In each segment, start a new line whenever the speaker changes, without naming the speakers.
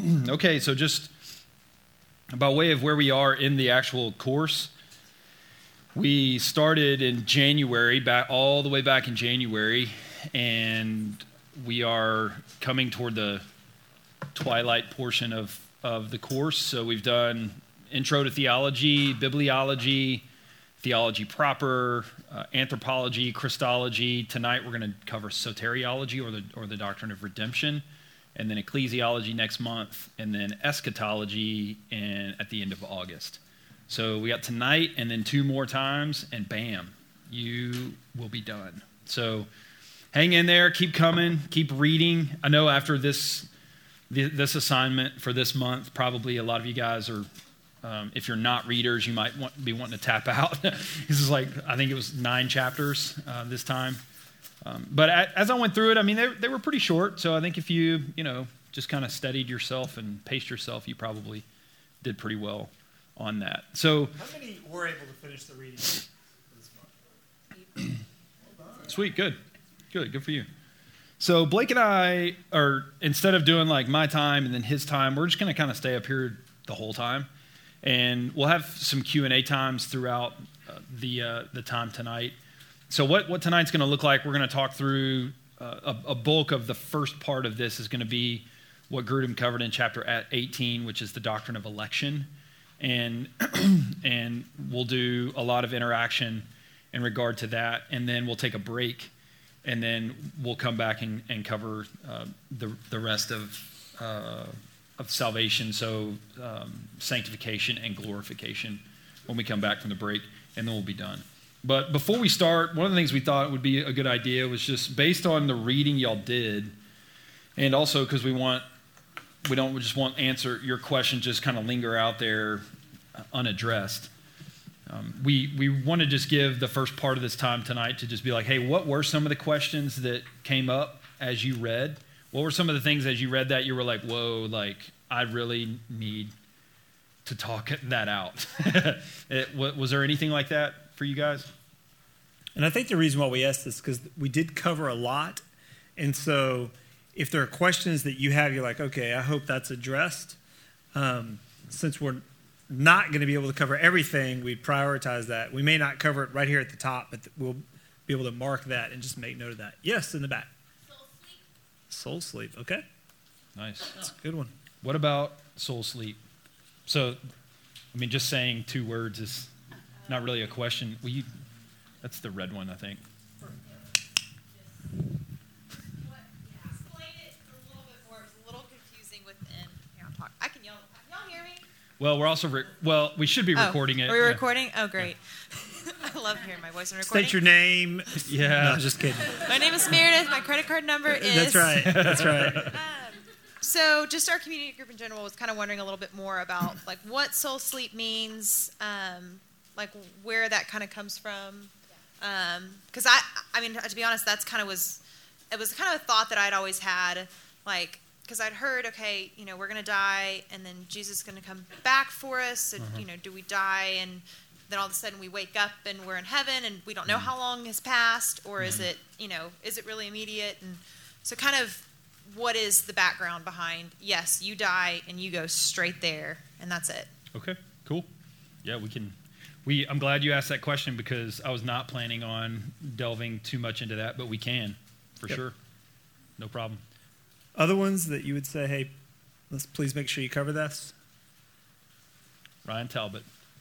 Okay, so just by way of where we are in the actual course, we started in January, all the way back in January, and we are coming toward the twilight portion of the course. So we've done Intro to Theology, Bibliology, Theology proper, Anthropology, Christology. Tonight we're going to cover Soteriology, or the doctrine of redemption, and then Ecclesiology next month, and then Eschatology at the end of August. So we got tonight and then 2 more times, and bam, you will be done. So hang in there, keep coming, keep reading. I know after this assignment for this month, probably a lot of you guys are, if you're not readers, you might be wanting to tap out. This is like, I think it was 9 chapters this time. But as I went through it, I mean, they were pretty short. So I think if you just kind of steadied yourself and paced yourself, you probably did pretty well on that. So
how many were able to finish the reading this month?
Sweet, good for you. So Blake and I are, instead of doing like my time and then his time, we're just going to kind of stay up here the whole time, and we'll have some Q&A times throughout the time tonight. So what tonight's going to look like, we're going to talk through a bulk of the first part of this is going to be what Grudem covered in chapter 18, which is the doctrine of election. And we'll do a lot of interaction in regard to that, and then we'll take a break, and then we'll come back and cover the rest of salvation, so sanctification and glorification when we come back from the break, and then we'll be done. But before we start, one of the things we thought would be a good idea was just based on the reading y'all did, and also because we don't just want answer your question just kind of linger out there unaddressed. We want to just give the first part of this time tonight to just be like, hey, what were some of the questions that came up as you read? What were some of the things as you read that you were like, whoa, like I really need to talk that out? Was there anything like that for you guys?
And I think the reason why we asked this is because we did cover a lot. And so if there are questions that you have, you're like, okay, I hope that's addressed. Since we're not going to be able to cover everything, we prioritize that. We may not cover it right here at the top, but we'll be able to mark that and just make note of that. Yes, in the back. Soul sleep. Okay.
Nice.
That's a good one.
What about soul sleep? So, I mean, just saying 2 words is not really a question. That's the red one, I think.
Explain it a little bit more. It's a little confusing within. Here, I'll talk. I can yell. Can y'all hear me?
Well, we're also we should be recording it.
Are we recording? Oh, great. I love hearing my voice in recording.
State your name.
Yeah.
No, just kidding.
My name is Meredith. My credit card number is.
That's right. That's right.
So just our community group in general was kind of wondering a little bit more about like what soul sleep means, like where that kind of comes from. Because I mean, to be honest, it was kind of a thought that I'd always had, like, because I'd heard, okay, we're going to die, and then Jesus is going to come back for us, and, do we die, and then all of a sudden we wake up, and we're in heaven, and we don't know how long has passed, or is it, is it really immediate? And so kind of what is the background behind, yes, you die, and you go straight there, and that's it.
Okay, cool. Yeah, I'm glad you asked that question because I was not planning on delving too much into that, but we can, for sure. No problem.
Other ones that you would say, hey, let's please make sure you cover this?
Ryan Talbot.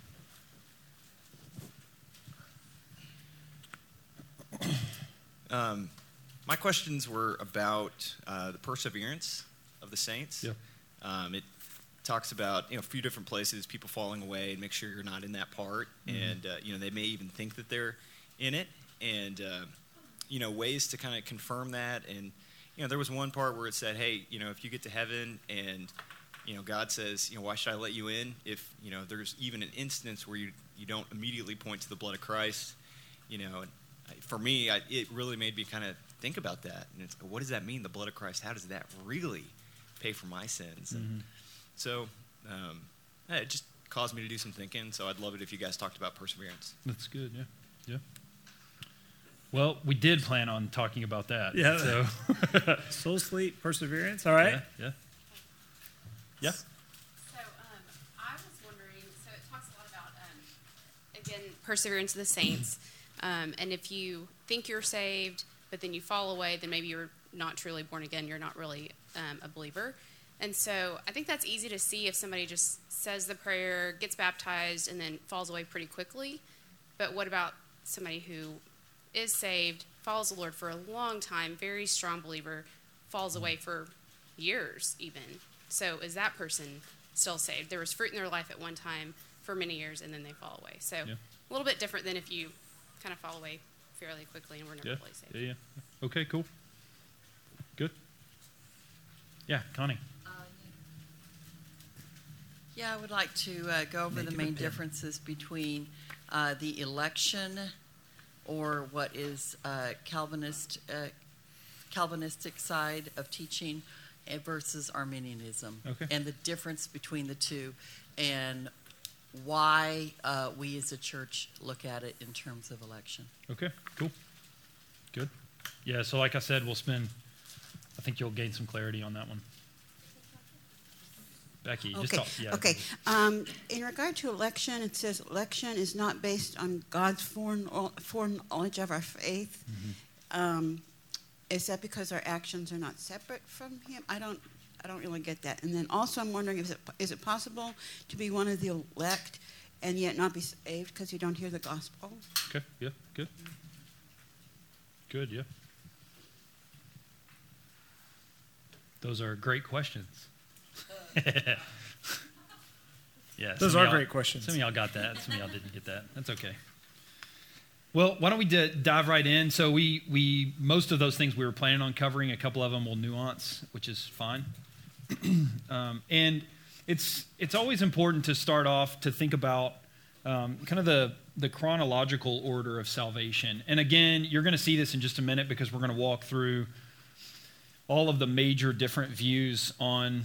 My questions were about the perseverance of the saints.
Yeah.
It talks about a few different places, people falling away, and make sure you're not in that part. Mm-hmm. And they may even think that they're in it, and ways to kind of confirm that. And there was one part where it said, hey, if you get to heaven and God says, why should I let you in? If there's even an instance where you don't immediately point to the blood of Christ, and for me, it really made me kind of think about that. And it's, what does that mean, the blood of Christ? How does that really pay for my sins?
Mm-hmm.
And so it just caused me to do some thinking. So I'd love it if you guys talked about perseverance.
That's good, yeah. Well, we did plan on talking about that.
Yeah.
So.
Soul sleep, perseverance. All right.
Yeah. Yeah.
So I was wondering, so it talks a lot about, again, perseverance of the saints. And if you think you're saved, but then you fall away, then maybe you're not truly born again. You're not really a believer. And so I think that's easy to see if somebody just says the prayer, gets baptized, and then falls away pretty quickly. But what about somebody who is saved, follows the Lord for a long time, very strong believer, falls away for years even? So is that person still saved? There was fruit in their life at one time for many years, and then they fall away. So a little bit different than if you kind of fall away fairly quickly and we're never really saved.
Yeah. Okay, cool. Good. Yeah, Connie.
Yeah, I would like to go over the main differences between the election, or what is Calvinistic side of teaching, versus Arminianism, and the difference between the two, and why we as a church look at it in terms of election.
Okay, cool. Good. Yeah, so like I said, I think you'll gain some clarity on that one. Becky, just talk. Yeah.
Okay. In regard to election, it says election is not based on God's foreknowledge of our faith. Mm-hmm. Is that because our actions are not separate from Him? I don't really get that. And then also, I'm wondering, is it possible to be one of the elect and yet not be saved because you don't hear the gospel?
Okay. Yeah. Good. Good. Yeah. Those are great questions. Yeah,
those are great questions.
Some of y'all got that. Some of y'all didn't get that. That's okay. Well, why don't we dive right in? So we most of those things we were planning on covering. A couple of them will nuance, which is fine. And it's always important to start off to think about kind of the chronological order of salvation. And again, you're going to see this in just a minute because we're going to walk through all of the major different views on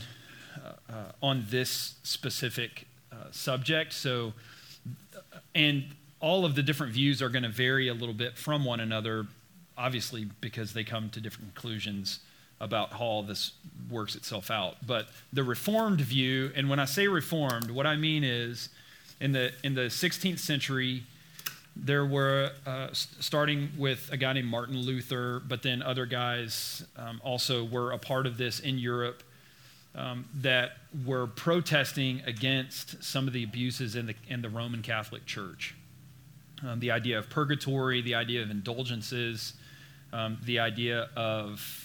this specific subject. So, and all of the different views are going to vary a little bit from one another, obviously, because they come to different conclusions about how all this works itself out. But the Reformed view, and when I say Reformed, what I mean is in the 16th century, there were, starting with a guy named Martin Luther, but then other guys also were a part of this in Europe, that were protesting against some of the abuses in the Roman Catholic Church. The idea of purgatory, the idea of indulgences, the idea of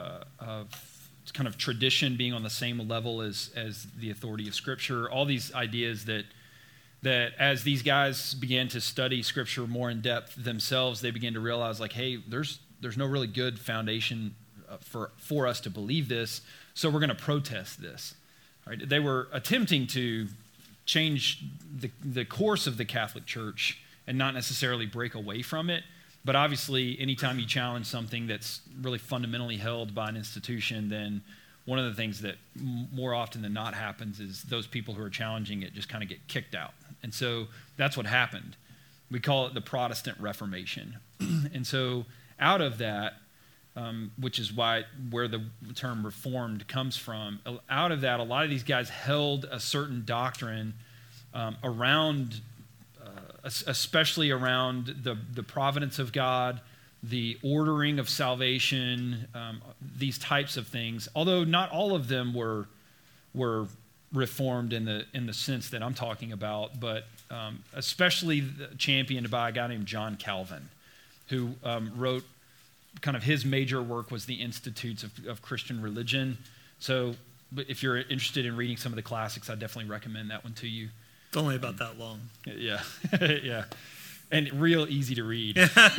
kind of tradition being on the same level as the authority of Scripture. All these ideas that as these guys began to study Scripture more in depth themselves, they began to realize, like, hey, there's no really good foundation for us to believe this, so we're going to protest this. Right? They were attempting to change the course of the Catholic Church and not necessarily break away from it. But obviously, anytime you challenge something that's really fundamentally held by an institution, then one of the things that more often than not happens is those people who are challenging it just kind of get kicked out. And so that's what happened. We call it the Protestant Reformation. And so out of that, which is where the term Reformed comes from, out of that, a lot of these guys held a certain doctrine around, especially around the providence of God, the ordering of salvation, these types of things. Although not all of them were Reformed in the sense that I'm talking about, but especially championed by a guy named John Calvin, who wrote kind of his major work was the Institutes of Christian Religion. So if you're interested in reading some of the classics, I definitely recommend that one to you.
It's only about that long.
Yeah, yeah. And real easy to read.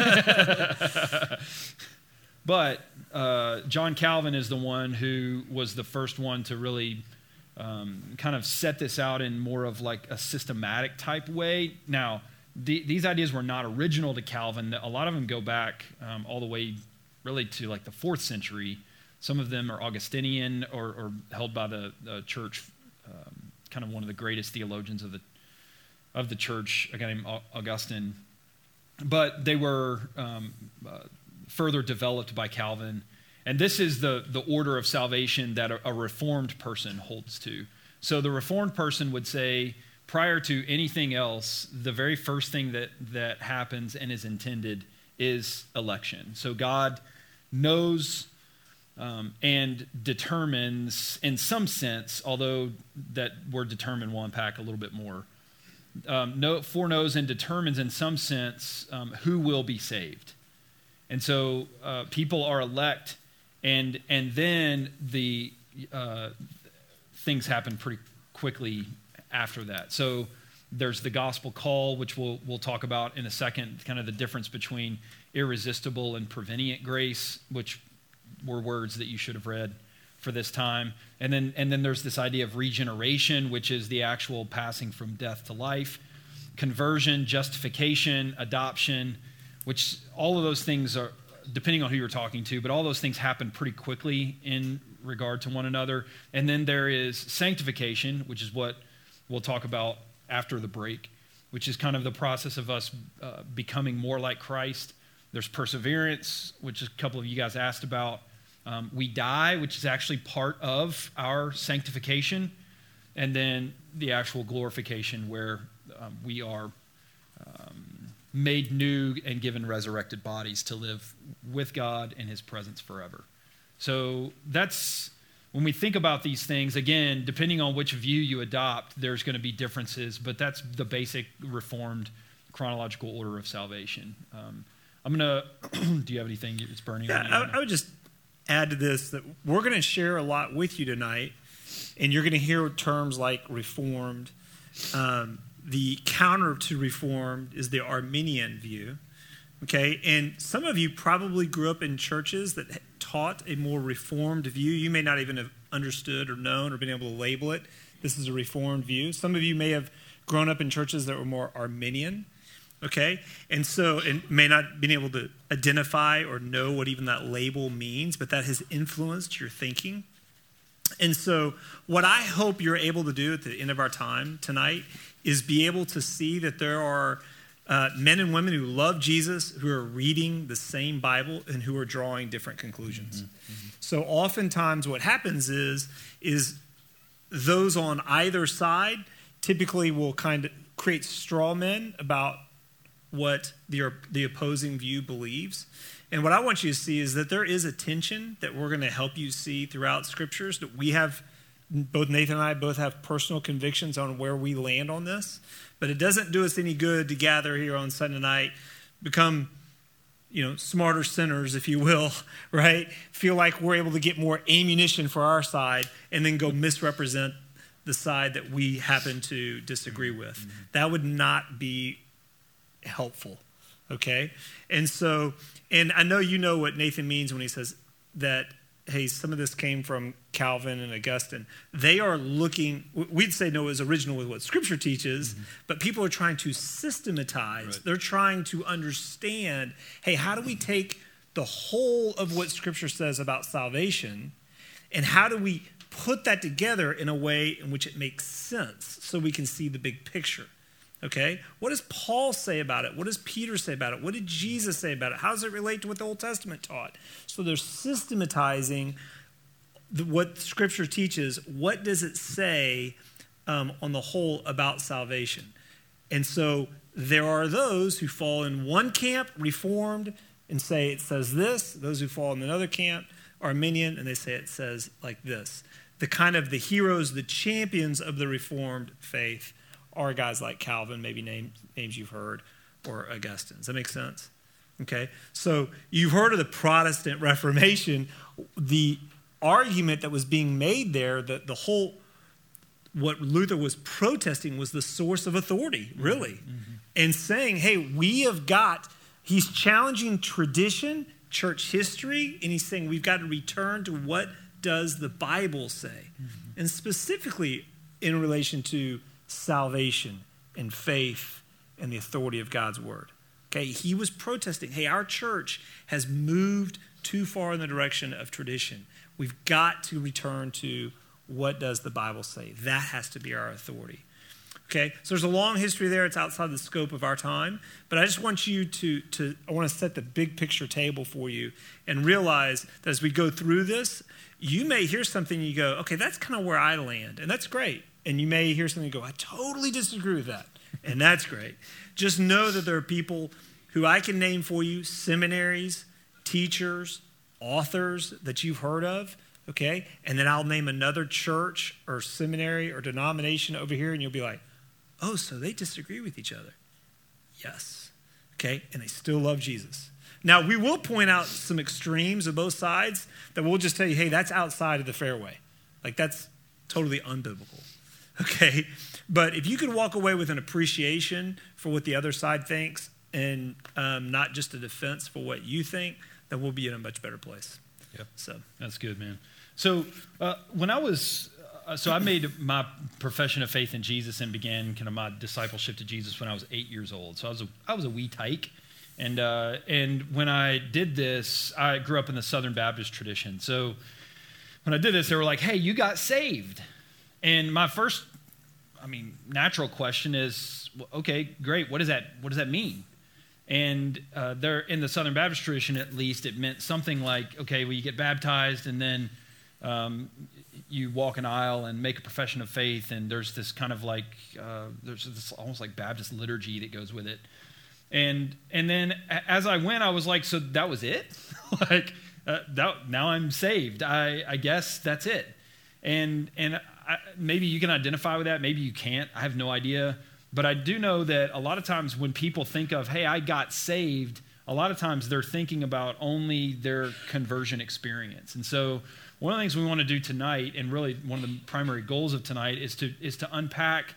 But John Calvin is the one who was the first one to really kind of set this out in more of like a systematic type way. Now, these ideas were not original to Calvin. A lot of them go back all the way really to like the 4th century. Some of them are Augustinian or held by the church, kind of one of the greatest theologians of the church, a guy named Augustine. But they were further developed by Calvin. And this is the order of salvation that a Reformed person holds to. So the Reformed person would say, prior to anything else, the very first thing that happens and is intended is election. So God knows and determines, in some sense, although that word determine will unpack a little bit more, foreknows and determines in some sense who will be saved. And so people are elect, and then the things happen pretty quickly after that. So there's the gospel call, which we'll talk about in a second, kind of the difference between irresistible and prevenient grace, which were words that you should have read for this time. And then there's this idea of regeneration, which is the actual passing from death to life, conversion, justification, adoption, which all of those things are, depending on who you're talking to, but all those things happen pretty quickly in regard to one another. And then there is sanctification, which is what we'll talk about after the break, which is kind of the process of us becoming more like Christ. There's perseverance, which a couple of you guys asked about. We die, which is actually part of our sanctification. And then the actual glorification, where we are made new and given resurrected bodies to live with God in his presence forever. So that's, when we think about these things, again, depending on which view you adopt, there's going to be differences, but that's the basic Reformed chronological order of salvation. I'm going to, do you have anything that's burning on you?
I would just add to this that we're going to share a lot with you tonight, and you're going to hear terms like Reformed. The counter to Reformed is the Arminian view, okay? And some of you probably grew up in churches that taught a more Reformed view. You may not even have understood or known or been able to label it. This is a Reformed view. Some of you may have grown up in churches that were more Arminian, okay? And so, and may not been able to identify or know what even that label means, but that has influenced your thinking. And so what I hope you're able to do at the end of our time tonight is be able to see that there are men and women who love Jesus, who are reading the same Bible, and who are drawing different conclusions. Mm-hmm. So oftentimes what happens is those on either side typically will kind of create straw men about what the opposing view believes. And what I want you to see is that there is a tension that we're going to help you see throughout scriptures, that we have, both Nathan and I both have personal convictions on where we land on this. But it doesn't do us any good to gather here on Sunday night, become, smarter sinners, if you will, right? Feel like we're able to get more ammunition for our side and then go misrepresent the side that we happen to disagree with. Mm-hmm. That would not be helpful, okay? And so, and I know you know what Nathan means when he says that, hey, some of this came from Calvin and Augustine. They are looking, we'd say no, it was original with what Scripture teaches, mm-hmm. but people are trying to systematize. Right. They're trying to understand, hey, how do we take the whole of what Scripture says about salvation, and how do we put that together in a way in which it makes sense so we can see the big picture? Okay, what does Paul say about it? What does Peter say about it? What did Jesus say about it? How does it relate to what the Old Testament taught? So they're systematizing what Scripture teaches. What does it say on the whole about salvation? And so there are those who fall in one camp, Reformed, and say it says this. Those who fall in another camp, Arminian, and they say it says like this. The kind of the heroes, the champions of the Reformed faith are guys like Calvin, maybe names you've heard, or Augustine. Does that make sense? Okay, so you've heard of the Protestant Reformation. The argument that was being made there, that the whole, what Luther was protesting was the source of authority, really, mm-hmm. and saying, hey, he's challenging tradition, church history, and he's saying we've got to return to what does the Bible say, mm-hmm. and specifically in relation to salvation and faith and the authority of God's word. Okay, he was protesting, hey, our church has moved too far in the direction of tradition. We've got to return to what does the Bible say. That has to be our authority. Okay, so there's a long history there. It's outside the scope of our time. But I just want you I want to set the big picture table for you and realize that as we go through this, you may hear something and you go, okay, that's kind of where I land. And that's great. And you may hear something and go, I totally disagree with that. And that's great. Just know that there are people who I can name for you, seminaries, teachers, authors that you've heard of, okay? And then I'll name another church or seminary or denomination over here, and you'll be like, oh, so they disagree with each other. Yes. Okay? And they still love Jesus. Now, we will point out some extremes of both sides that we'll just tell you, hey, that's outside of the fairway. Like, that's totally unbiblical. Okay? But if you can walk away with an appreciation for what the other side thinks and not just a defense for what you think, then we'll be in a much better place.
Yep.
So
that's good, man. So when I was... So I made my profession of faith in Jesus and began kind of my discipleship to Jesus when I was 8 years old. So I was a wee tyke. And when I did this, I grew up in the Southern Baptist tradition. So when I did this, they were like, hey, you got saved. And my first, natural question is, okay, great. What does that mean? And there, in the Southern Baptist tradition, at least, it meant something like, okay, well, you get baptized and then you walk an aisle and make a profession of faith, and there's this kind of like, there's this almost like Baptist liturgy that goes with it. And then as I went, I was like, so that was it? Now I'm saved. I guess that's it. And maybe you can identify with that. Maybe you can't. I have no idea. But I do know that a lot of times when people think of, hey, I got saved, a lot of times they're thinking about only their conversion experience. And so one of the things we want to do tonight, and really one of the primary goals of tonight, is to unpack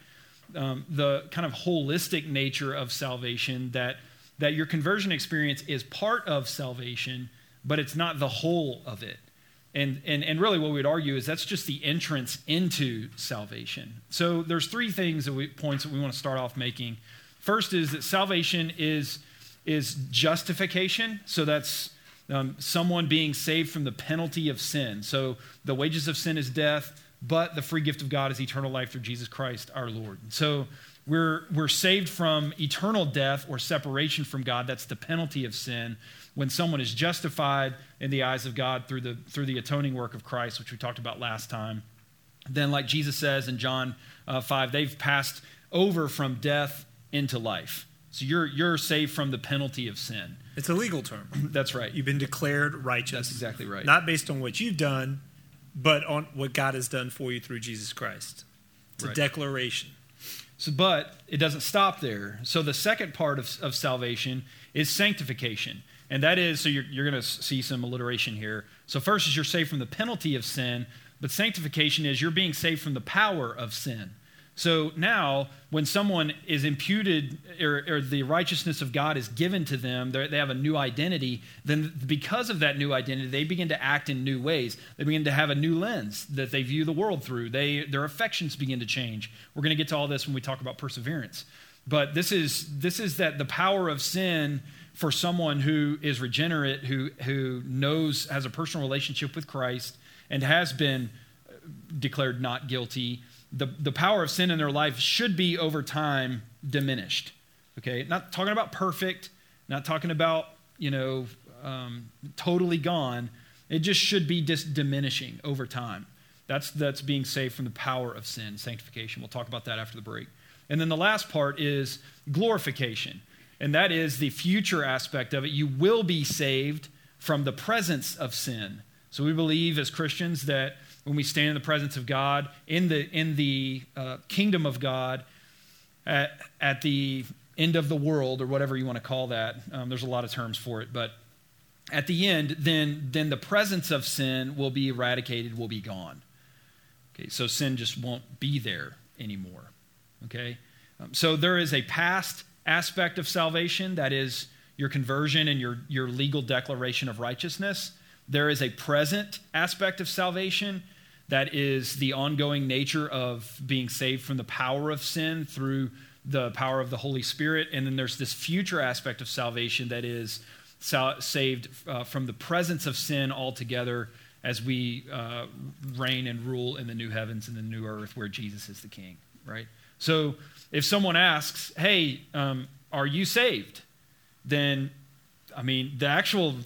the kind of holistic nature of salvation, that your conversion experience is part of salvation, but it's not the whole of it. And really what we'd argue is that's just the entrance into salvation. So there's three points that we want to start off making. First is that salvation is justification. So that's someone being saved from the penalty of sin. So the wages of sin is death, but the free gift of God is eternal life through Jesus Christ our Lord. So we're saved from eternal death or separation from God. That's the penalty of sin. When someone is justified in the eyes of God through the atoning work of Christ, which we talked about last time, then like Jesus says in John 5, they've passed over from death into life. So you're saved from the penalty of sin.
It's a legal term.
That's right.
You've been declared righteous.
That's exactly right.
Not based on what you've done, but on what God has done for you through Jesus Christ. It's a declaration.
So, but it doesn't stop there. So the second part of salvation is sanctification. And that is, so you're going to see some alliteration here. So first is you're saved from the penalty of sin, but sanctification is you're being saved from the power of sin. So now, when someone is imputed, or the righteousness of God is given to them, they have a new identity, then because of that new identity, they begin to act in new ways. They begin to have a new lens that they view the world through. Their affections begin to change. We're going to get to all this when we talk about perseverance. But this is that the power of sin for someone who is regenerate, who knows, has a personal relationship with Christ, and has been declared not guilty. The power of sin in their life should be over time diminished. Okay, not talking about perfect, not talking about totally gone. It just should be diminishing over time. That's being saved from the power of sin, sanctification. We'll talk about that after the break. And then the last part is glorification, and that is the future aspect of it. You will be saved from the presence of sin. So we believe as Christians that when we stand in the presence of God, in the kingdom of God, at the end of the world, or whatever you want to call that, there's a lot of terms for it, but at the end, then the presence of sin will be eradicated, will be gone. Okay, so sin just won't be there anymore. Okay, so there is a past aspect of salvation, that is your conversion and your legal declaration of righteousness. There is a present aspect of salvation, that is the ongoing nature of being saved from the power of sin through the power of the Holy Spirit. And then there's this future aspect of salvation that is saved from the presence of sin altogether as we reign and rule in the new heavens and the new earth where Jesus is the King. right? So if someone asks, hey, are you saved? Then, I mean, the actual,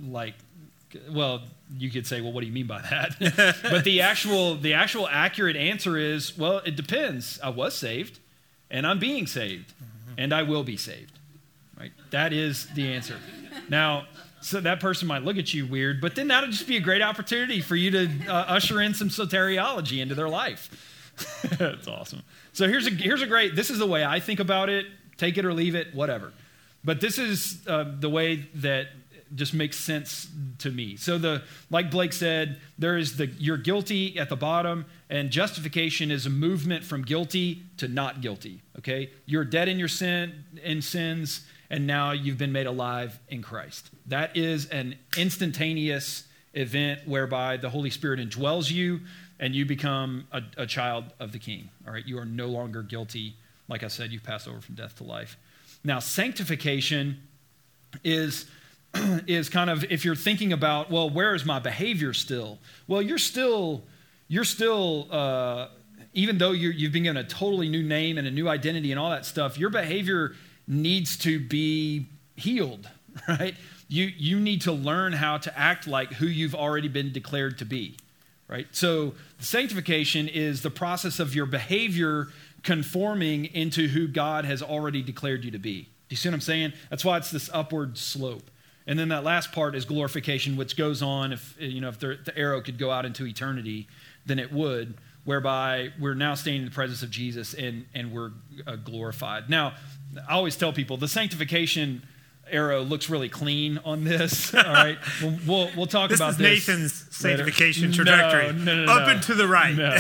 you could say, well, what do you mean by that? But the actual accurate answer is, well, it depends. I was saved, and I'm being saved, and I will be saved, right? That is the answer. Now, so that person might look at you weird, but then that'll just be a great opportunity for you to usher in some soteriology into their life. That's awesome. So here's a great, this is the way I think about it. Take it or leave it, whatever. But this is the way that just makes sense to me. So like Blake said, there is you're guilty at the bottom, and justification is a movement from guilty to not guilty. Okay, you're dead in your sins, and now you've been made alive in Christ. That is an instantaneous event whereby the Holy Spirit indwells you, and you become a child of the King. All right, you are no longer guilty. Like I said, you've passed over from death to life. Now, sanctification is kind of, if you're thinking about, well, where is my behavior still? Well, you're still even though you've been given a totally new name and a new identity and all that stuff, your behavior needs to be healed, right? You need to learn how to act like who you've already been declared to be, right? So sanctification is the process of your behavior conforming into who God has already declared you to be. Do you see what I'm saying? That's why it's this upward slope. And then that last part is glorification, which goes on, if the arrow could go out into eternity, then it would, whereby we're now standing in the presence of Jesus and we're glorified. Now, I always tell people the sanctification arrow looks really clean on this. All right, we'll talk about this.
This is Nathan's sanctification trajectory.
No.
Up and to the right.
No.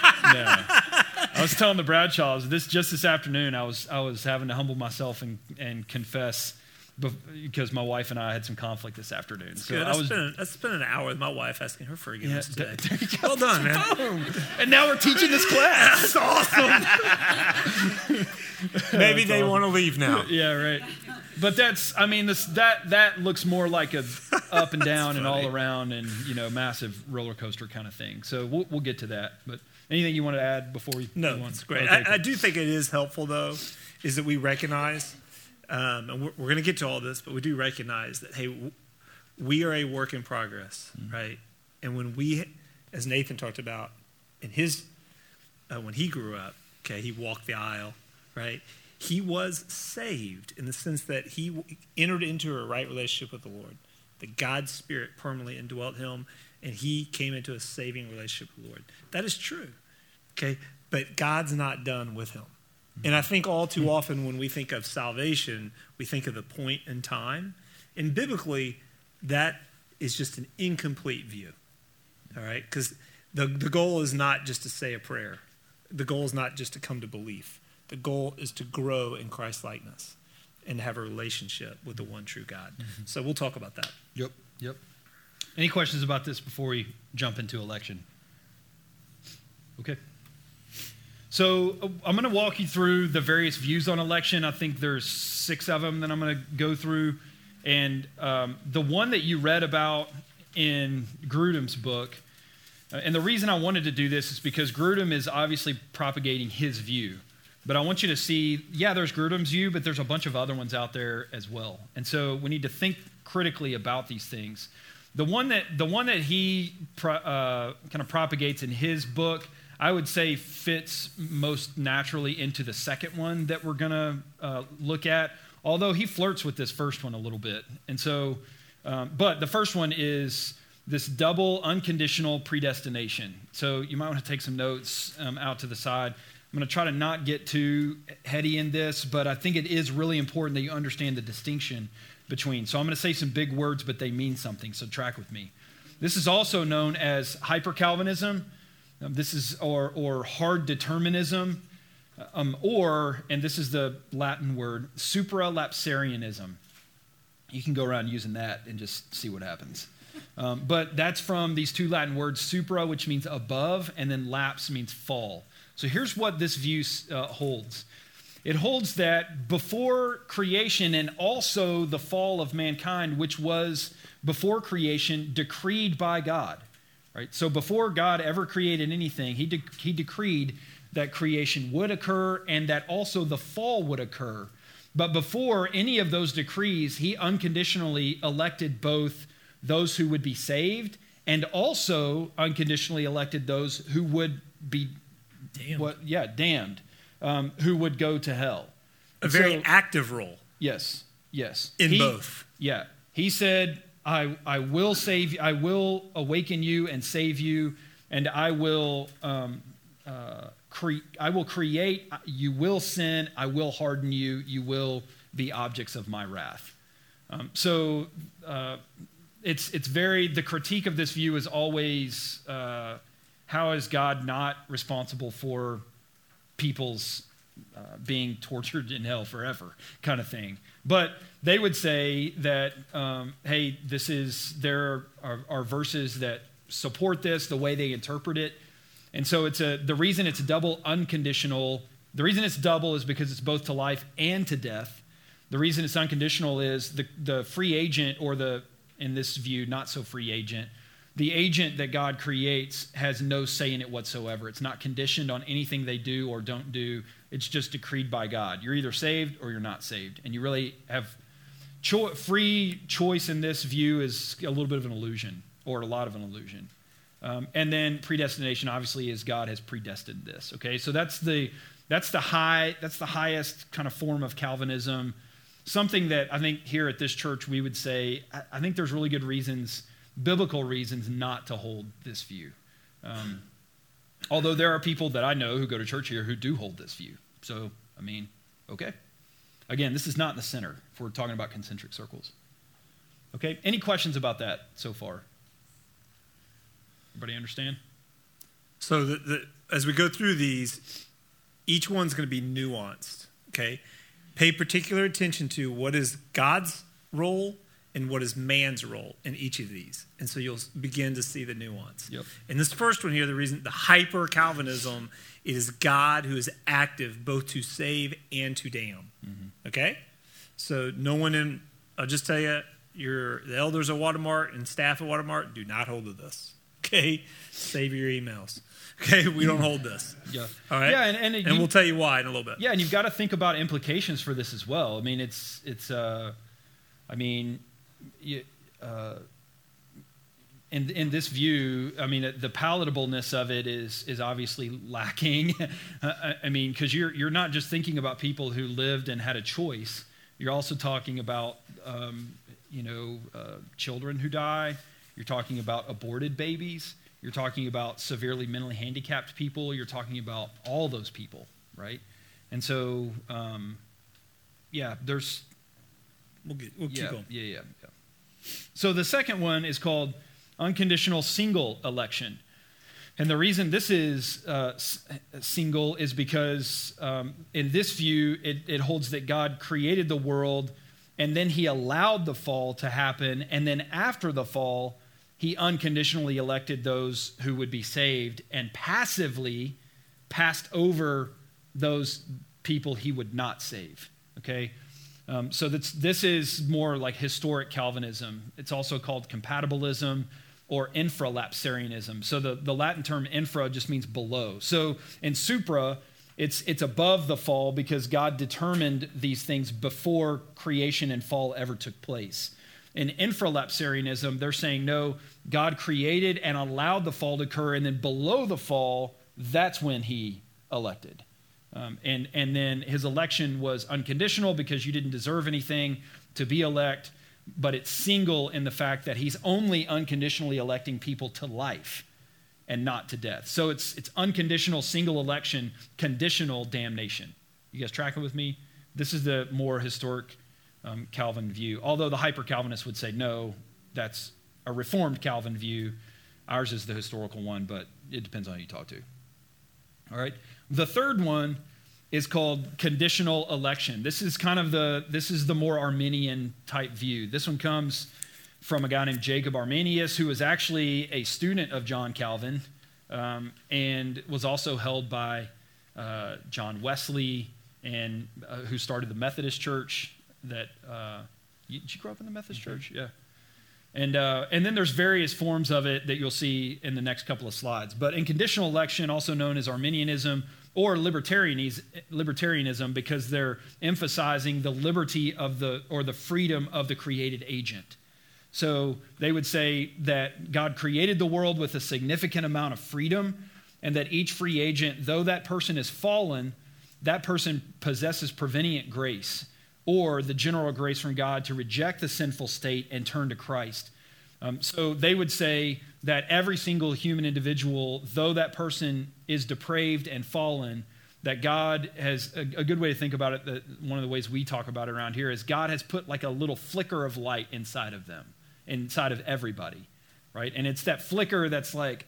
I was telling the Bradshaws this afternoon. I was having to humble myself and confess because my wife and I had some conflict this afternoon. So
I spent an hour with my wife asking her forgiveness today. Well done, man.
Boom. And now we're teaching this class.
That's awesome. Maybe they want to leave now.
Yeah, right. But that looks more like a up and down and all around and massive roller coaster kind of thing. So we'll get to that. But anything you want to add before we?
No, it's great. Okay, I do think it is helpful though, is that we recognize, and we're going to get to all this, but we do recognize that hey, we are a work in progress, right? And when we, as Nathan talked about, in his when he grew up, okay, he walked the aisle, right? He was saved in the sense that he entered into a right relationship with the Lord. That God's Spirit permanently indwelt him, and he came into a saving relationship with the Lord. That is true, okay? But God's not done with him. And I think all too often when we think of salvation, we think of the point in time. And biblically, that is just an incomplete view, all right? Because the goal is not just to say a prayer. The goal is not just to come to belief. The goal is to grow in Christ-likeness and have a relationship with the one true God. Mm-hmm. So we'll talk about that.
Yep. Any questions about this before we jump into election? Okay. So I'm going to walk you through the various views on election. I think there's 6 of them that I'm going to go through. And the one that you read about in Grudem's book, and the reason I wanted to do this is because Grudem is obviously propagating his view. But I want you to see, there's Grudem's view, but there's a bunch of other ones out there as well. And so we need to think critically about these things. The one that he kind of propagates in his book, I would say fits most naturally into the second one that we're going to look at, although he flirts with this first one a little bit. And so, but the first one is this double unconditional predestination. So you might want to take some notes out to the side. I'm going to try to not get too heady in this, but I think it is really important that you understand the distinction between. So I'm going to say some big words, but they mean something, so track with me. This is also known as hyper-Calvinism. This is or hard determinism, and this is the Latin word, supralapsarianism. You can go around using that and just see what happens. But that's from these 2 Latin words, supra, which means above, and then laps means fall. So here's what this view holds. It holds that before creation and also the fall of mankind, which was before creation decreed by God, right? So before God ever created anything, he decreed that creation would occur and that also the fall would occur. But before any of those decrees, he unconditionally elected both those who would be saved and also unconditionally elected those who would be damned, who would go to hell.
A very active role.
Yes.
In both.
Yeah. He said, I will save you, I will awaken you and save you, and I will create, you will sin, I will harden you, you will be objects of my wrath. It's very, the critique of this view is always, how is God not responsible for people's being tortured in hell forever kind of thing. But they would say that, hey, there are verses that support this, the way they interpret it. And so the reason it's double unconditional, the reason it's double is because it's both to life and to death. The reason it's unconditional is the free agent, or in this view, not so free agent, the agent that God creates has no say in it whatsoever. It's not conditioned on anything they do or don't do. It's just decreed by God. You're either saved or you're not saved. And you really have free choice in this view is a little bit of an illusion, or a lot of an illusion. And then predestination, obviously, is God has predestined this. Okay, so that's the highest kind of form of Calvinism. Something that I think here at this church we would say, I think there's really good reasons, biblical reasons, not to hold this view. Although there are people that I know who go to church here who do hold this view. So, I mean, okay. Again, this is not in the center if we're talking about concentric circles. Okay, any questions about that so far? Everybody understand?
So as we go through these, each one's going to be nuanced, okay? Pay particular attention to what is God's role and what is man's role in each of these. And so you'll begin to see the nuance.
Yep.
In this first one here, the hyper-Calvinism, it is God who is active both to save and to damn. Mm-hmm. Okay? So no one I'll just tell you, the elders at Watermark and staff at Watermark do not hold to this. Okay? Save your emails. Okay? We don't hold this.
Yeah.
All right?
Yeah, and
we'll tell you why in a little bit.
Yeah, and you've got to think about implications for this as well. I mean, in this view, I mean, the palatableness of it is obviously lacking. I mean, because you're not just thinking about people who lived and had a choice. You're also talking about, children who die. You're talking about aborted babies. You're talking about severely mentally handicapped people. You're talking about all those people, right? And so, there's...
We'll keep going.
Yeah. So the second one is called unconditional single election. And the reason this is single is because in this view, it holds that God created the world and then he allowed the fall to happen. And then after the fall, he unconditionally elected those who would be saved and passively passed over those people he would not save. Okay? So this is more like historic Calvinism. It's also called compatibilism or infralapsarianism. So the Latin term infra just means below. So in supra, it's above the fall because God determined these things before creation and fall ever took place. In infralapsarianism, they're saying, no, God created and allowed the fall to occur, and then below the fall, that's when he elected. And then his election was unconditional because you didn't deserve anything to be elect, but it's single in the fact that he's only unconditionally electing people to life and not to death. So it's unconditional single election, conditional damnation. You guys tracking with me? This is the more historic Calvin view. Although the hyper-Calvinists would say, no, that's a Reformed Calvin view. Ours is the historical one, but it depends on who you talk to. All right. The third one is called conditional election. This is the more Arminian type view. This one comes from a guy named Jacob Arminius, who was actually a student of John Calvin and was also held by John Wesley, and who started the Methodist Church. Did you grow up in the Methodist church? Yeah. And then there's various forms of it that you'll see in the next couple of slides. But in conditional election, also known as Arminianism or libertarianism, because they're emphasizing the liberty of the freedom of the created agent. So they would say that God created the world with a significant amount of freedom, and that each free agent, though that person is fallen, that person possesses prevenient grace, or the general grace from God to reject the sinful state and turn to Christ. So they would say that every single human individual, though that person is depraved and fallen, that God has, a good way to think about it, that one of the ways we talk about it around here is God has put like a little flicker of light inside of them, inside of everybody, right? And it's that flicker that's like,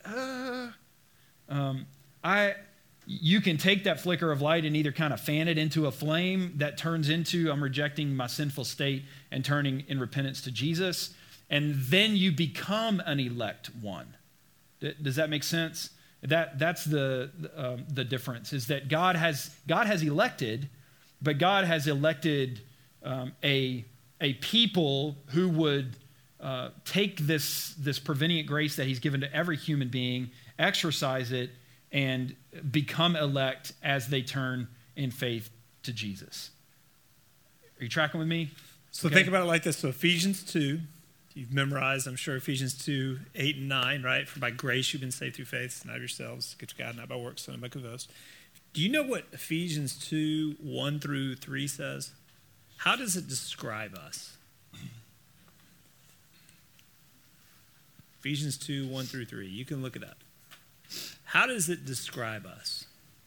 you can take that flicker of light and either kind of fan it into a flame that turns into, I'm rejecting my sinful state and turning in repentance to Jesus, and then you become an elect one. Does that make sense? That's the difference, is that God has elected, but God has elected a people who would take this prevenient grace that he's given to every human being, exercise it, and become elect as they turn in faith to Jesus. Are you tracking with me?
So think about it like this. So Ephesians 2, you've memorized, I'm sure, Ephesians 2, 8 and 9, right? For by grace you've been saved through faith, not of yourselves, gift of God, not by works, so not by good boast. Do you know what Ephesians 2, 1 through 3 says? How does it describe us? Ephesians 2, 1 through 3. You can look it up. How does it describe us?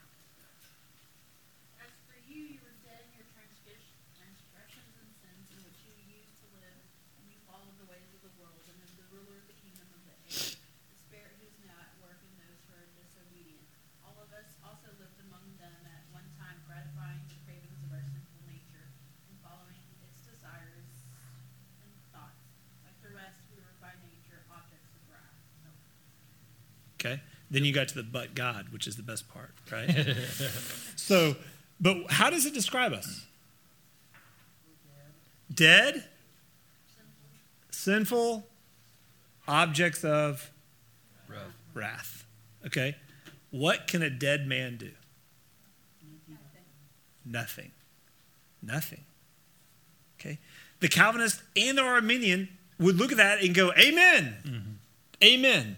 As for you, you were dead in your transgressions and sins in which you used to live, and you followed the ways of the world and of the ruler of the kingdom of the air, the spirit who is now at work in those who are disobedient. All of us also lived among them at one time, gratifying the cravings of our sinful nature and following its desires and thoughts. Like the rest, we were by nature objects of wrath.
Okay. Then you got to the but God, which is the best part, right? So, but how does it describe us? Dead, sinful, objects of wrath. Okay. What can a dead man do? Nothing. Nothing. Okay. The Calvinist and the Arminian would look at that and go, amen. Mm-hmm. Amen.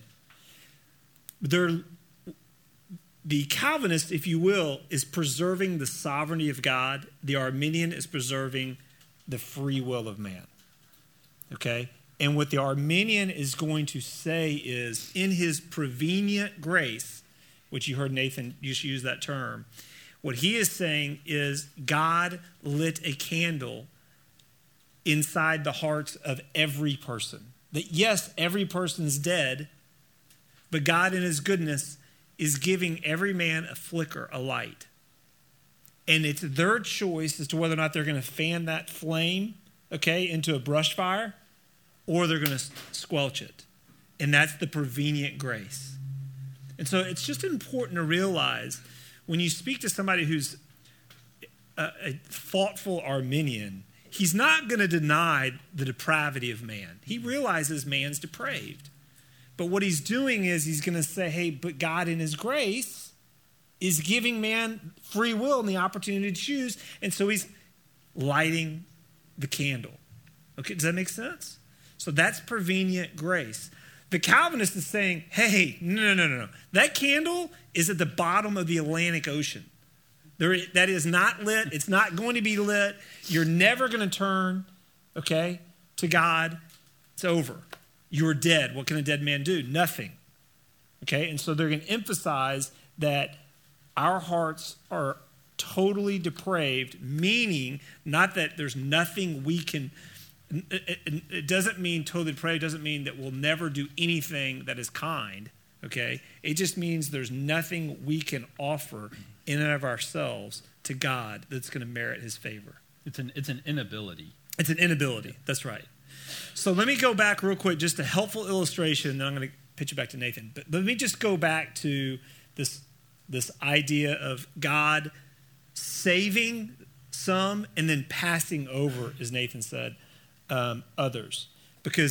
The Calvinist, if you will, is preserving the sovereignty of God. The Arminian is preserving the free will of man. Okay? And what the Arminian is going to say is, in his prevenient grace, which you heard Nathan use that term, what he is saying is God lit a candle inside the hearts of every person. That yes, every person's dead, but God in his goodness is giving every man a flicker, a light. And it's their choice as to whether or not they're going to fan that flame, okay, into a brush fire, or they're going to squelch it. And that's the prevenient grace. And so it's just important to realize when you speak to somebody who's a thoughtful Arminian, he's not going to deny the depravity of man. He realizes man's depraved. But what he's doing is he's going to say, hey, but God in his grace is giving man free will and the opportunity to choose. And so he's lighting the candle. Okay, does that make sense? So that's prevenient grace. The Calvinist is saying, hey, no. That candle is at the bottom of the Atlantic Ocean. That is not lit. It's not going to be lit. You're never going to turn, okay, to God. It's over. You're dead. What can a dead man do? Nothing. Okay? And so they're going to emphasize that our hearts are totally depraved, meaning not that there's nothing we can. It doesn't mean totally depraved. It doesn't mean that we'll never do anything that is kind. Okay? It just means there's nothing we can offer in and of ourselves to God that's going to merit his favor.
It's an inability.
It's an inability. That's right. So let me go back real quick, just a helpful illustration, then I'm going to pitch it back to Nathan. But let me just go back to this idea of God saving some and then passing over, as Nathan said, others. Because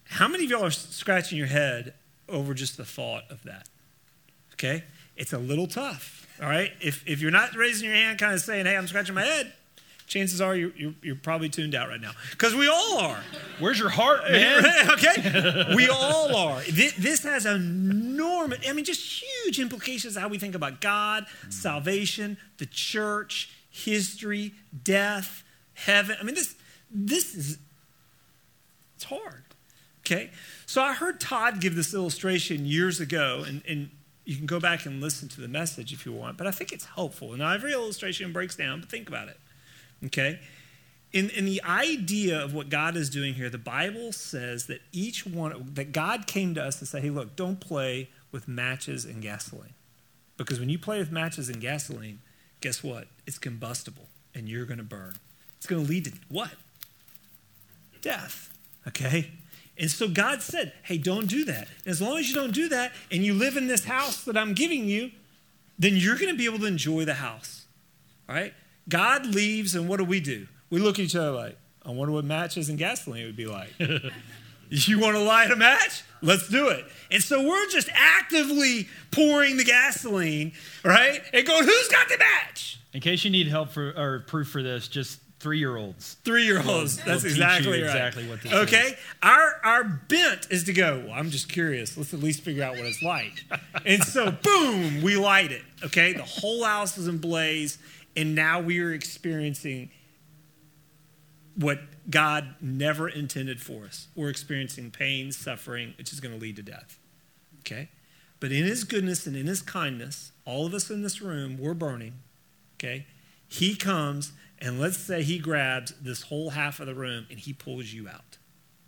How many of y'all are scratching your head over just the thought of that? Okay? It's a little tough, all right? If you're not raising your hand kind of saying, hey, I'm scratching my head, chances are you're probably tuned out right now. Because we all are.
Where's your heart, man?
Okay? We all are. This has enormous, just huge implications of how we think about God, salvation, the church, history, death, heaven. This is, it's hard. Okay? So I heard Todd give this illustration years ago, and you can go back and listen to the message if you want, but I think it's helpful. Now, every illustration breaks down, but think about it. Okay? In the idea of what God is doing here, the Bible says that that God came to us to say, hey, look, don't play with matches and gasoline. Because when you play with matches and gasoline, guess what? It's combustible, and you're going to burn. It's going to lead to what? Death. Okay? And so God said, hey, don't do that. And as long as you don't do that, and you live in this house that I'm giving you, then you're going to be able to enjoy the house. All right? God leaves, and what do? We look at each other like, I wonder what matches and gasoline would be like. You want to light a match? Let's do it. And so we're just actively pouring the gasoline, right? And going, who's got the match?
In case you need help or proof for this, just 3-year-olds.
3-year-olds. That's exactly right.
Exactly what this
okay?
is.
Our bent is to go, well, I'm just curious. Let's at least figure out what it's like. And so, boom, we light it. Okay? The whole house is in blaze, and now we are experiencing what God never intended for us. We're experiencing pain, suffering, which is going to lead to death. Okay? But in his goodness and in his kindness, all of us in this room, we're burning. Okay? He comes, and let's say he grabs this whole half of the room and he pulls you out.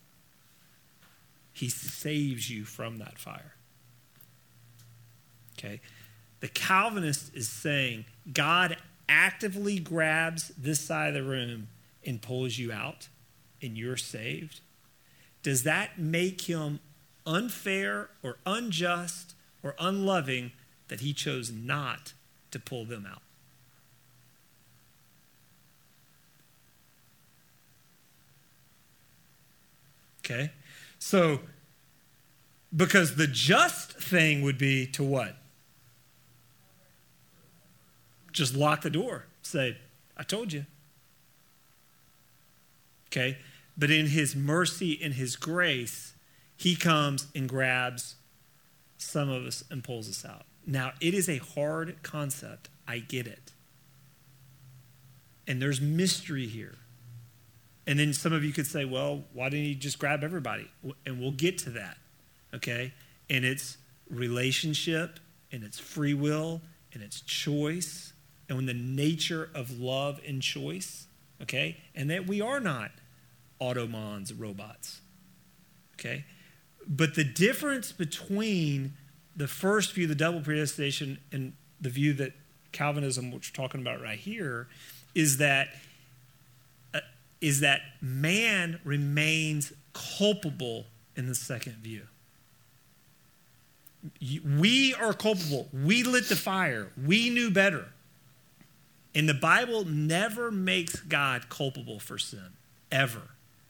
He saves you from that fire. Okay? The Calvinist is saying God actively grabs this side of the room and pulls you out, and you're saved. Does that make him unfair or unjust or unloving that he chose not to pull them out? Okay? So, because the just thing would be to what? Just lock the door. Say, I told you. Okay? But in his mercy and his grace, he comes and grabs some of us and pulls us out. Now, it is a hard concept. I get it. And there's mystery here. And then some of you could say, well, why didn't he just grab everybody? And we'll get to that. Okay? And it's relationship, and it's free will, and it's choice, and when the nature of love and choice, okay? And that we are not automons, robots, okay? But the difference between the first view, the double predestination, and the view that Calvinism, which we're talking about right here, is that man remains culpable in the second view. We are culpable. We lit the fire. We knew better. And the Bible never makes God culpable for sin, ever.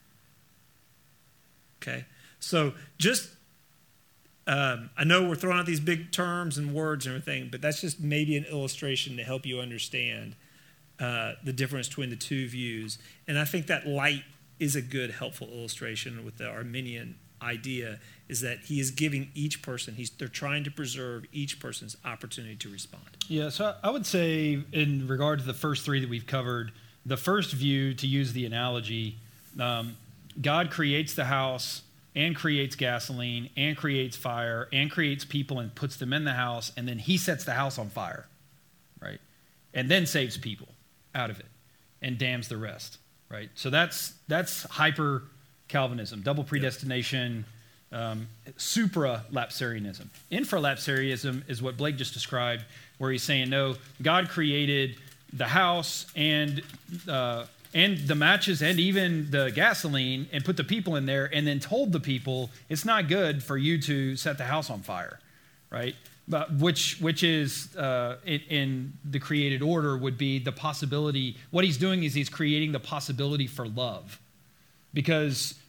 Okay? So just, I know we're throwing out these big terms and words and everything, but that's just maybe an illustration to help you understand the difference between the two views. And I think that light is a good, helpful illustration with the Arminian idea, is that he is giving each person, they're trying to preserve each person's opportunity to respond.
Yeah, so I would say in regard to the first three that we've covered, the first view, to use the analogy, God creates the house and creates gasoline and creates fire and creates people and puts them in the house, and then he sets the house on fire, right? And then saves people out of it and damns the rest, right? So that's hyper Calvinism, double predestination, supra-lapsarianism. Infra-lapsarianism is what Blake just described, where he's saying, no, God created the house and the matches and even the gasoline and put the people in there and then told the people it's not good for you to set the house on fire, right? But which is in the created order would be the possibility. What he's doing is he's creating the possibility for love. Because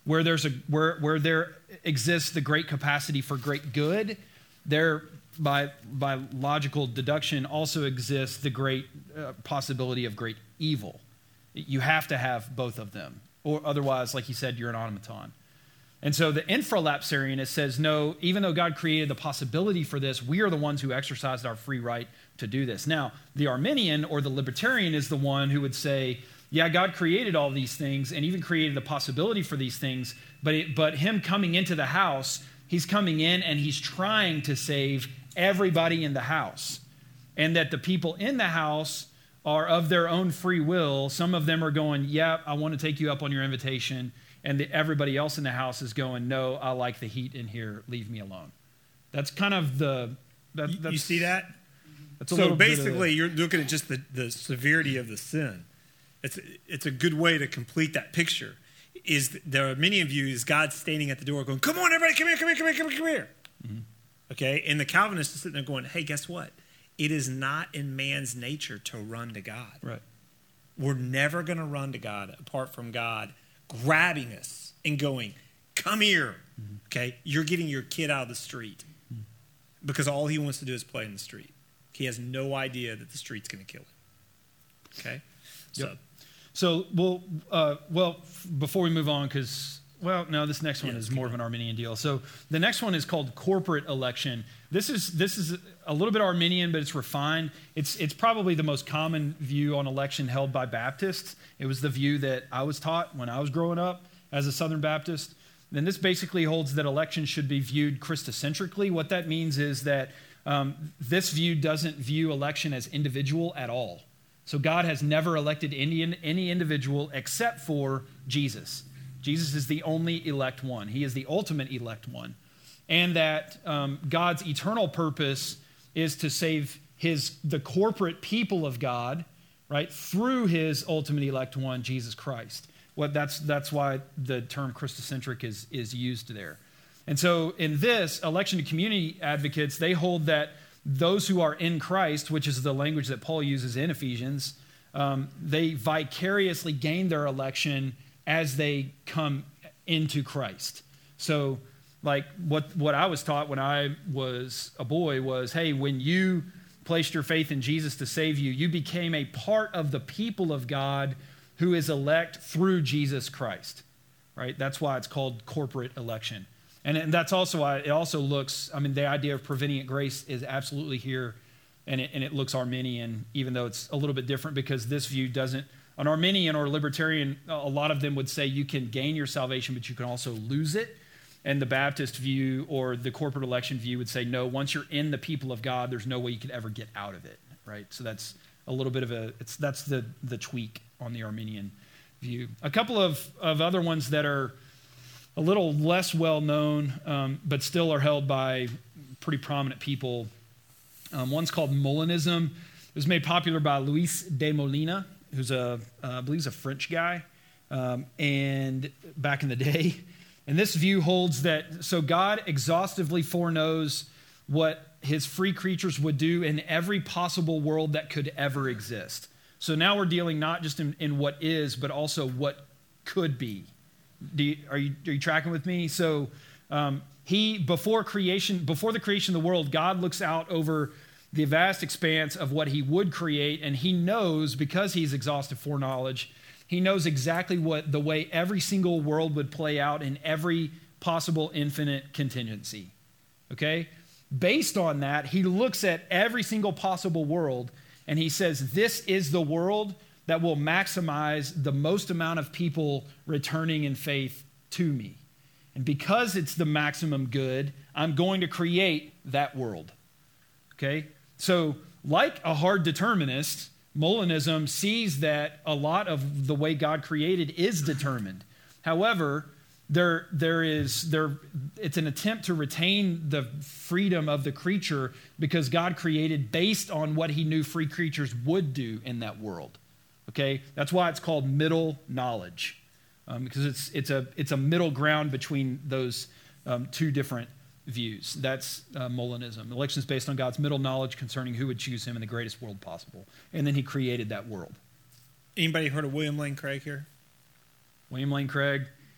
where there exists the great capacity for great good, there by logical deduction also exists the great possibility of great evil. You have to have both of them, or otherwise, like he said, you're an automaton. And so the infralapsarianist says, no, even though God created the possibility for this, we are the ones who exercised our free right to do this. Now, the Arminian or the libertarian is the one who would say, yeah, God created all these things and even created the possibility for these things, but him coming into the house, he's coming in and he's trying to save everybody in the house. And that the people in the house are of their own free will. Some of them are going, yeah, I want to take you up on your invitation. And everybody else in the house is going, no, I like the heat in here. Leave me alone. That's kind of the...
you see that?
That's
so basically, you're looking at just the severity of the sin. It's a good way to complete that picture. Is the Arminian view is God standing at the door going, come on, everybody, come here. Mm-hmm. Okay? And the Calvinist is sitting there going, hey, guess what? It is not in man's nature to run to God.
Right.
We're never going to run to God apart from God grabbing us and going, come here, okay? You're getting your kid out of the street because all he wants to do is play in the street. He has no idea that the street's going to kill him, okay?
So before we move on, because, this next one is more of an Arminian deal. So the next one is called corporate election. This is a little bit Arminian, but it's refined. It's probably the most common view on election held by Baptists. It was the view that I was taught when I was growing up as a Southern Baptist. And this basically holds that election should be viewed Christocentrically. What that means is that this view doesn't view election as individual at all. So God has never elected any individual except for Jesus. Jesus is the only elect one. He is the ultimate elect one. And that God's eternal purpose is to save the corporate people of God, right, through his ultimate elect one, Jesus Christ. That's why the term Christocentric is used there. And so in this, election to community advocates, they hold that those who are in Christ, which is the language that Paul uses in Ephesians, they vicariously gain their election as they come into Christ. So like what I was taught when I was a boy was, hey, when you placed your faith in Jesus to save you, you became a part of the people of God who is elect through Jesus Christ, right? That's why it's called corporate election. And that's also why it also looks, the idea of prevenient grace is absolutely here, and it looks Arminian, even though it's a little bit different because this view doesn't. An Arminian or libertarian, a lot of them would say you can gain your salvation, but you can also lose it. And the Baptist view or the corporate election view would say, no, once you're in the people of God, there's no way you could ever get out of it, right? So that's a little bit of that's the tweak on the Arminian view. A couple of other ones that are a little less well known, but still are held by pretty prominent people. One's called Molinism. It was made popular by Luis de Molina, who's I believe he's a French guy, and back in the day. And this view holds that, so God exhaustively foreknows what his free creatures would do in every possible world that could ever exist. So now we're dealing not just in what is, but also what could be. Are you tracking with me? So before the creation of the world, God looks out over the vast expanse of what he would create, and he knows, because he's exhaustive foreknowledge, he knows exactly what the way every single world would play out in every possible infinite contingency. Okay? Based on that, he looks at every single possible world, and he says, this is the world that will maximize the most amount of people returning in faith to me. And because it's the maximum good, I'm going to create that world. Okay? So, like a hard determinist, Molinism sees that a lot of the way God created is determined. However, it's an attempt to retain the freedom of the creature because God created based on what he knew free creatures would do in that world. Okay? That's why it's called middle knowledge, because it's a middle ground between those two different views. That's Molinism. Election is based on God's middle knowledge concerning who would choose him in the greatest world possible. And then he created that world.
Anybody heard of William Lane Craig here?
William Lane Craig.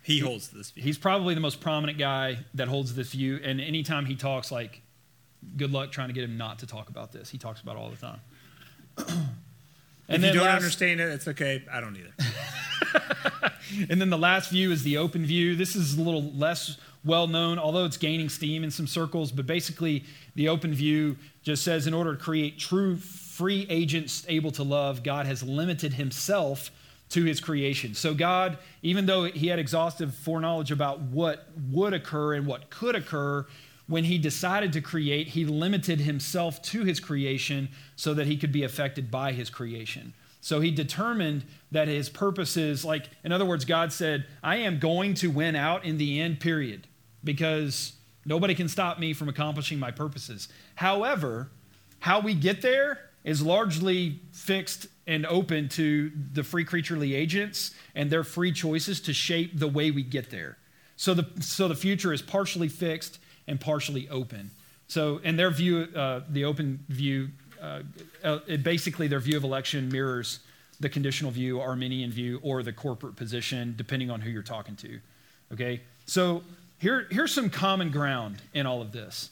He holds this view.
He's probably the most prominent guy that holds this view. And anytime he talks, like, good luck trying to get him not to talk about this. He talks about it all the time.
And if you don't understand it, it's okay. I don't either.
And then the last view is the open view. This is a little less well known, although it's gaining steam in some circles. But basically, the open view just says in order to create true free agents able to love, God has limited himself to his creation. So God, even though he had exhaustive foreknowledge about what would occur and what could occur, when he decided to create, he limited himself to his creation so that he could be affected by his creation. So he determined that his purposes, like, in other words, God said, I am going to win out in the end, period, because nobody can stop me from accomplishing my purposes. However, how we get there is largely fixed and open to the free creaturely agents and their free choices to shape the way we get there. So the future is partially fixed and partially open. So in their view, the open view, basically their view of election mirrors the conditional view, Arminian view, or the corporate position, depending on who you're talking to. Okay? So here's some common ground in all of this.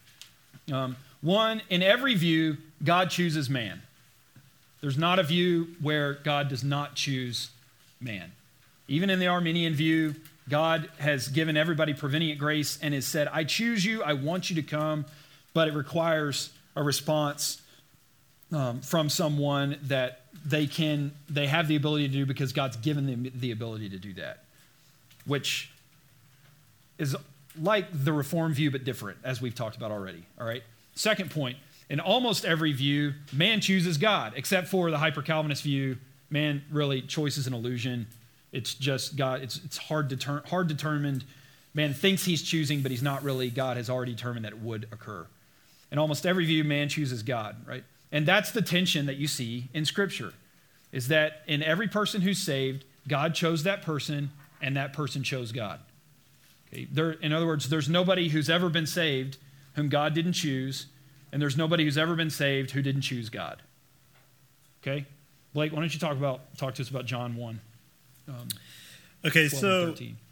One, in every view, God chooses man. There's not a view where God does not choose man. Even in the Arminian view, God has given everybody prevenient grace and has said, I choose you, I want you to come, but it requires a response from someone that they have the ability to do because God's given them the ability to do that, which is like the Reformed view, but different, as we've talked about already, all right? Second point, in almost every view, man chooses God, except for the hyper-Calvinist view. Man, really, choice is an illusion. It's just God. It's hard determined. Man thinks he's choosing, but he's not really. God has already determined that it would occur. In almost every view, man chooses God, right? And that's the tension that you see in Scripture, is that in every person who's saved, God chose that person, and that person chose God. Okay? In other words, there's nobody who's ever been saved whom God didn't choose, and there's nobody who's ever been saved who didn't choose God. Okay? Blake, why don't you talk to us about John 1.
Okay, so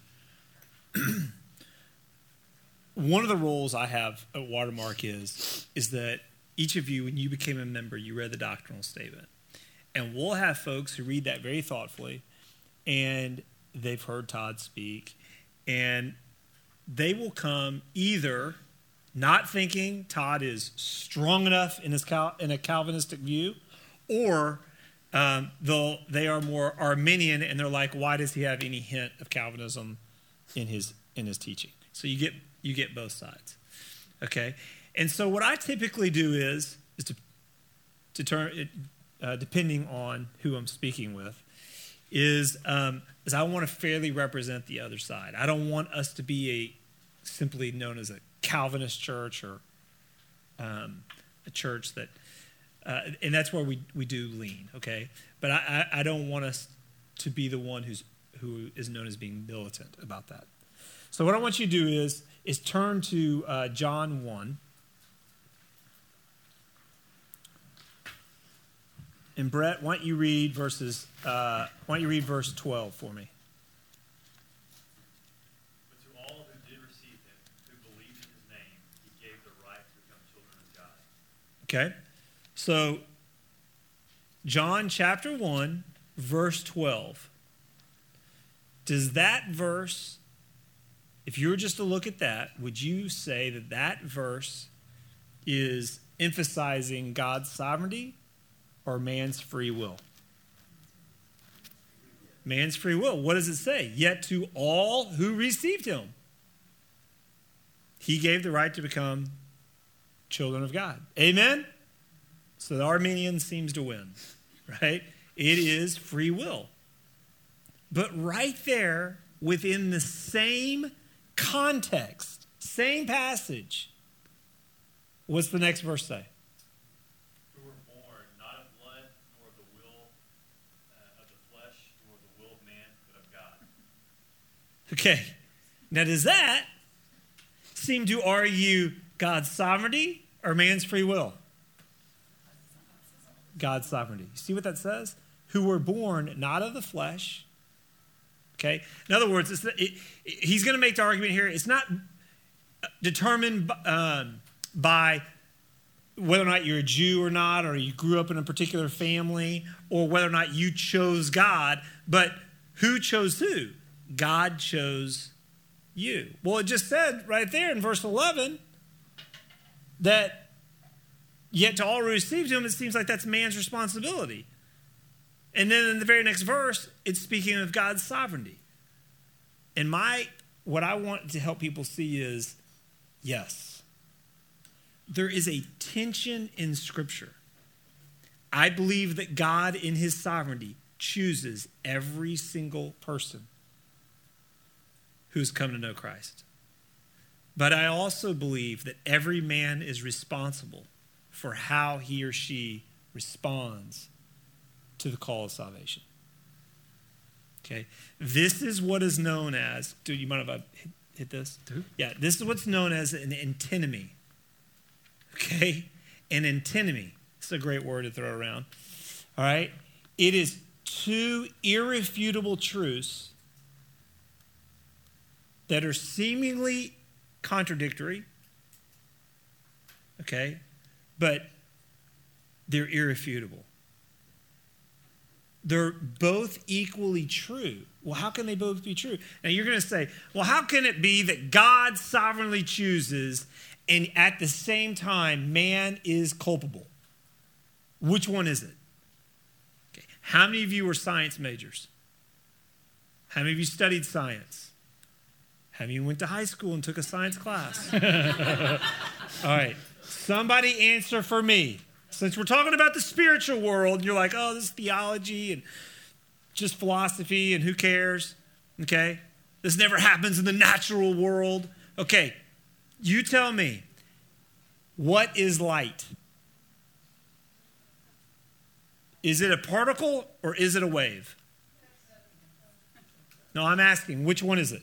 one of the roles I have at Watermark is that each of you, when you became a member, you read the doctrinal statement. And we'll have folks who read that very thoughtfully, and they've heard Todd speak, and they will come either not thinking Todd is strong enough in a Calvinistic view, or they are more Arminian, and they're like, why does he have any hint of Calvinism in his teaching? So you get both sides, okay? And so what I typically do is to turn it, depending on who I'm speaking with, is I want to fairly represent the other side. I don't want us to be simply known as a Calvinist church or a church that, and that's where we do lean, okay? But I don't want us to be the one who is known as being militant about that. So what I want you to do is turn to John 1. And Brett, why don't you read verse 12 for me?
But to all who did receive him, who believed in his name, he gave the right to become children of God.
Okay. So, John chapter 1, verse 12. Does that verse, if you were just to look at that, would you say that verse is emphasizing God's sovereignty or man's free will? Man's free will. What does it say? Yet to all who received him, he gave the right to become children of God. Amen? So the Arminian seems to win, right? It is free will. But right there, within the same context, same passage, what's the next verse say?
Who were born not of blood, nor of the will of the flesh, nor of the will of man, but of God.
Okay. Now, does that seem to argue God's sovereignty or man's free will? God's sovereignty. You see what that says? Who were born not of the flesh, Okay? In other words, he's going to make the argument here. It's not determined by whether or not you're a Jew or not, or you grew up in a particular family, or whether or not you chose God, but who chose who? God chose you. Well, it just said right there in verse 11 that yet to all who received him, it seems like that's man's responsibility. And then in the very next verse, it's speaking of God's sovereignty. And what I want to help people see is, yes, there is a tension in Scripture. I believe that God in his sovereignty chooses every single person who's come to know Christ. But I also believe that every man is responsible for how he or she responds to the call of salvation. Okay? This is what is known as, dude, you mind if I hit this?
Dude.
Yeah, this is what's known as an antinomy. Okay? An antinomy. It's a great word to throw around. All right? It is two irrefutable truths that are seemingly contradictory, okay, but they're irrefutable. They're both equally true. Well, how can they both be true? Now, you're going to say, well, how can it be that God sovereignly chooses and at the same time man is culpable? Which one is it? Okay. How many of you were science majors? How many of you studied science? How many of you went to high school and took a science class? All right. Somebody answer for me. Since we're talking about the spiritual world, you're like, oh, this is theology and just philosophy and who cares? Okay? This never happens in the natural world. Okay. You tell me, what is light? Is it a particle or is it a wave? No, I'm asking, which one is it?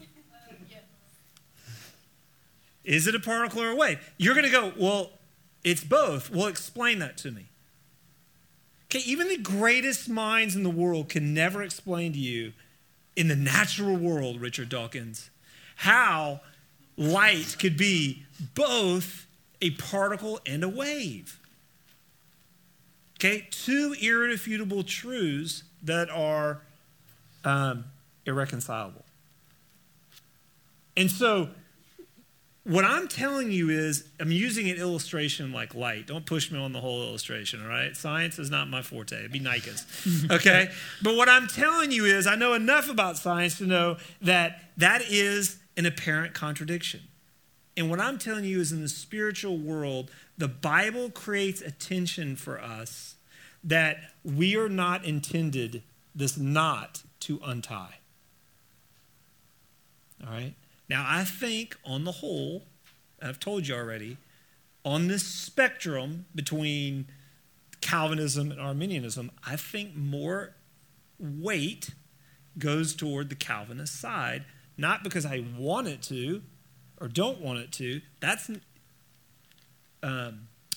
Is it a particle or a wave? You're going to go, well, it's both. Well, explain that to me. Okay, even the greatest minds in the world can never explain to you in the natural world, Richard Dawkins, how light could be both a particle and a wave. Okay, two irrefutable truths that are irreconcilable. And so, what I'm telling you is, I'm using an illustration like light. Don't push me on the whole illustration, all right? Science is not my forte. It'd be Nike's, okay? But what I'm telling you is, I know enough about science to know that that is an apparent contradiction. And what I'm telling you is, in the spiritual world, the Bible creates a tension for us that we are not intended, this knot, to untie. All right? Now, I think on the whole, I've told you already, on this spectrum between Calvinism and Arminianism, I think more weight goes toward the Calvinist side, not because I want it to or don't want it to. That's what's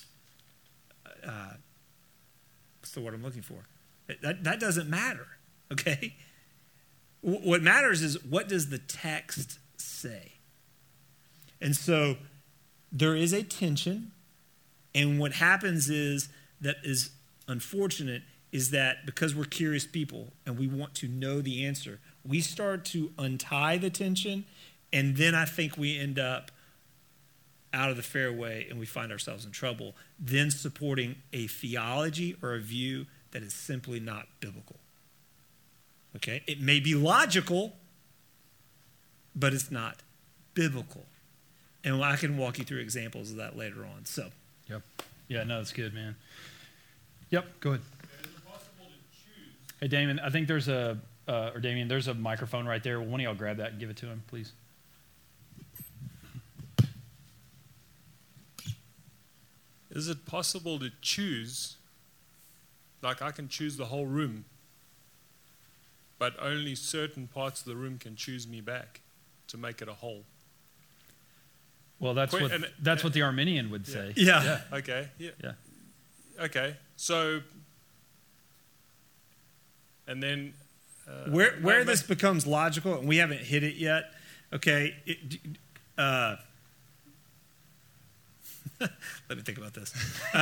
the word I'm looking for? That doesn't matter, okay? What matters is, what does the text say? And so there is a tension, and what happens is, that is unfortunate, is that because we're curious people and we want to know the answer, we start to untie the tension, and then I think we end up out of the fairway and we find ourselves in trouble, then supporting a theology or a view that is simply not biblical. Okay? It may be logical, but it's not biblical. And I can walk you through examples of that later on. So,
yep. Yeah, no, that's good, man. Yep, go ahead.
Is it possible to choose?
Hey, Damon, I think there's there's a microphone right there. Will one of y'all grab that and give it to him, please?
Is it possible to choose, like I can choose the whole room, but only certain parts of the room can choose me back to make it a whole?
Well, that's what the Arminian would say.
yeah.
Okay. Yeah.
Yeah.
Okay. So, and then
where this becomes logical, and we haven't hit it yet, okay, let me think about this.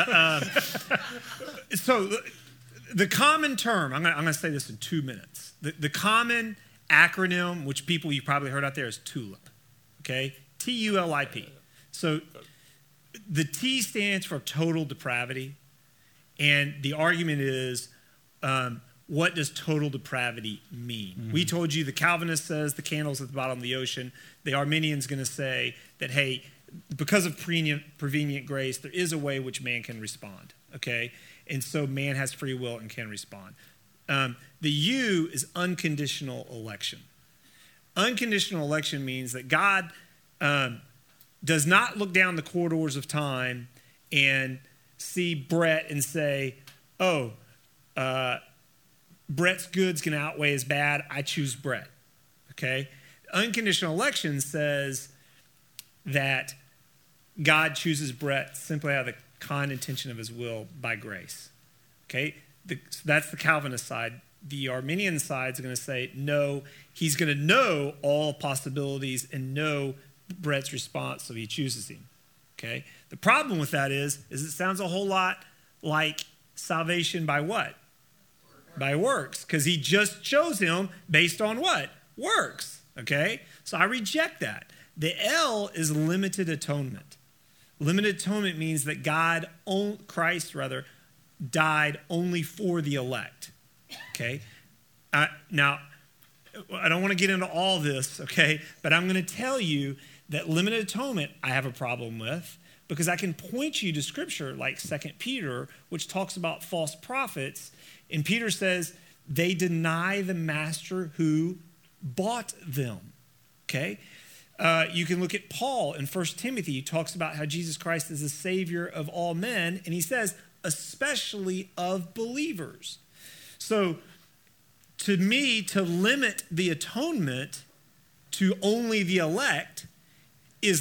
So the common term, I'm going to say this in 2 minutes. The common acronym, which you've probably heard out there, is TULIP, okay? TULIP. So the T stands for total depravity, and the argument is, what does total depravity mean? Mm-hmm. We told you the Calvinist says the candle's at the bottom of the ocean. The Arminian's going to say that, hey, because of prevenient grace, there is a way which man can respond, okay? And so man has free will and can respond. The U is unconditional election. Unconditional election means that God does not look down the corridors of time and see Brett and say, Brett's good's going to outweigh his bad. I choose Brett, okay? Unconditional election says that God chooses Brett simply out of the kind intention of his will by grace, okay? That's the Calvinist side. The Arminian side is going to say, no, he's going to know all possibilities and know Brett's response, so he chooses him, okay? The problem with that is it sounds a whole lot like salvation by what? By works, because he just chose him based on what? Works, okay? So I reject that. The L is limited atonement. Limited atonement means that Christ died only for the elect, okay? Now, I don't want to get into all this, okay? But I'm going to tell you that limited atonement I have a problem with, because I can point you to scripture like 2 Peter, which talks about false prophets. And Peter says they deny the master who bought them, okay? You can look at Paul in 1 Timothy. He talks about how Jesus Christ is the Savior of all men. And he says, especially of believers. So to me, to limit the atonement to only the elect is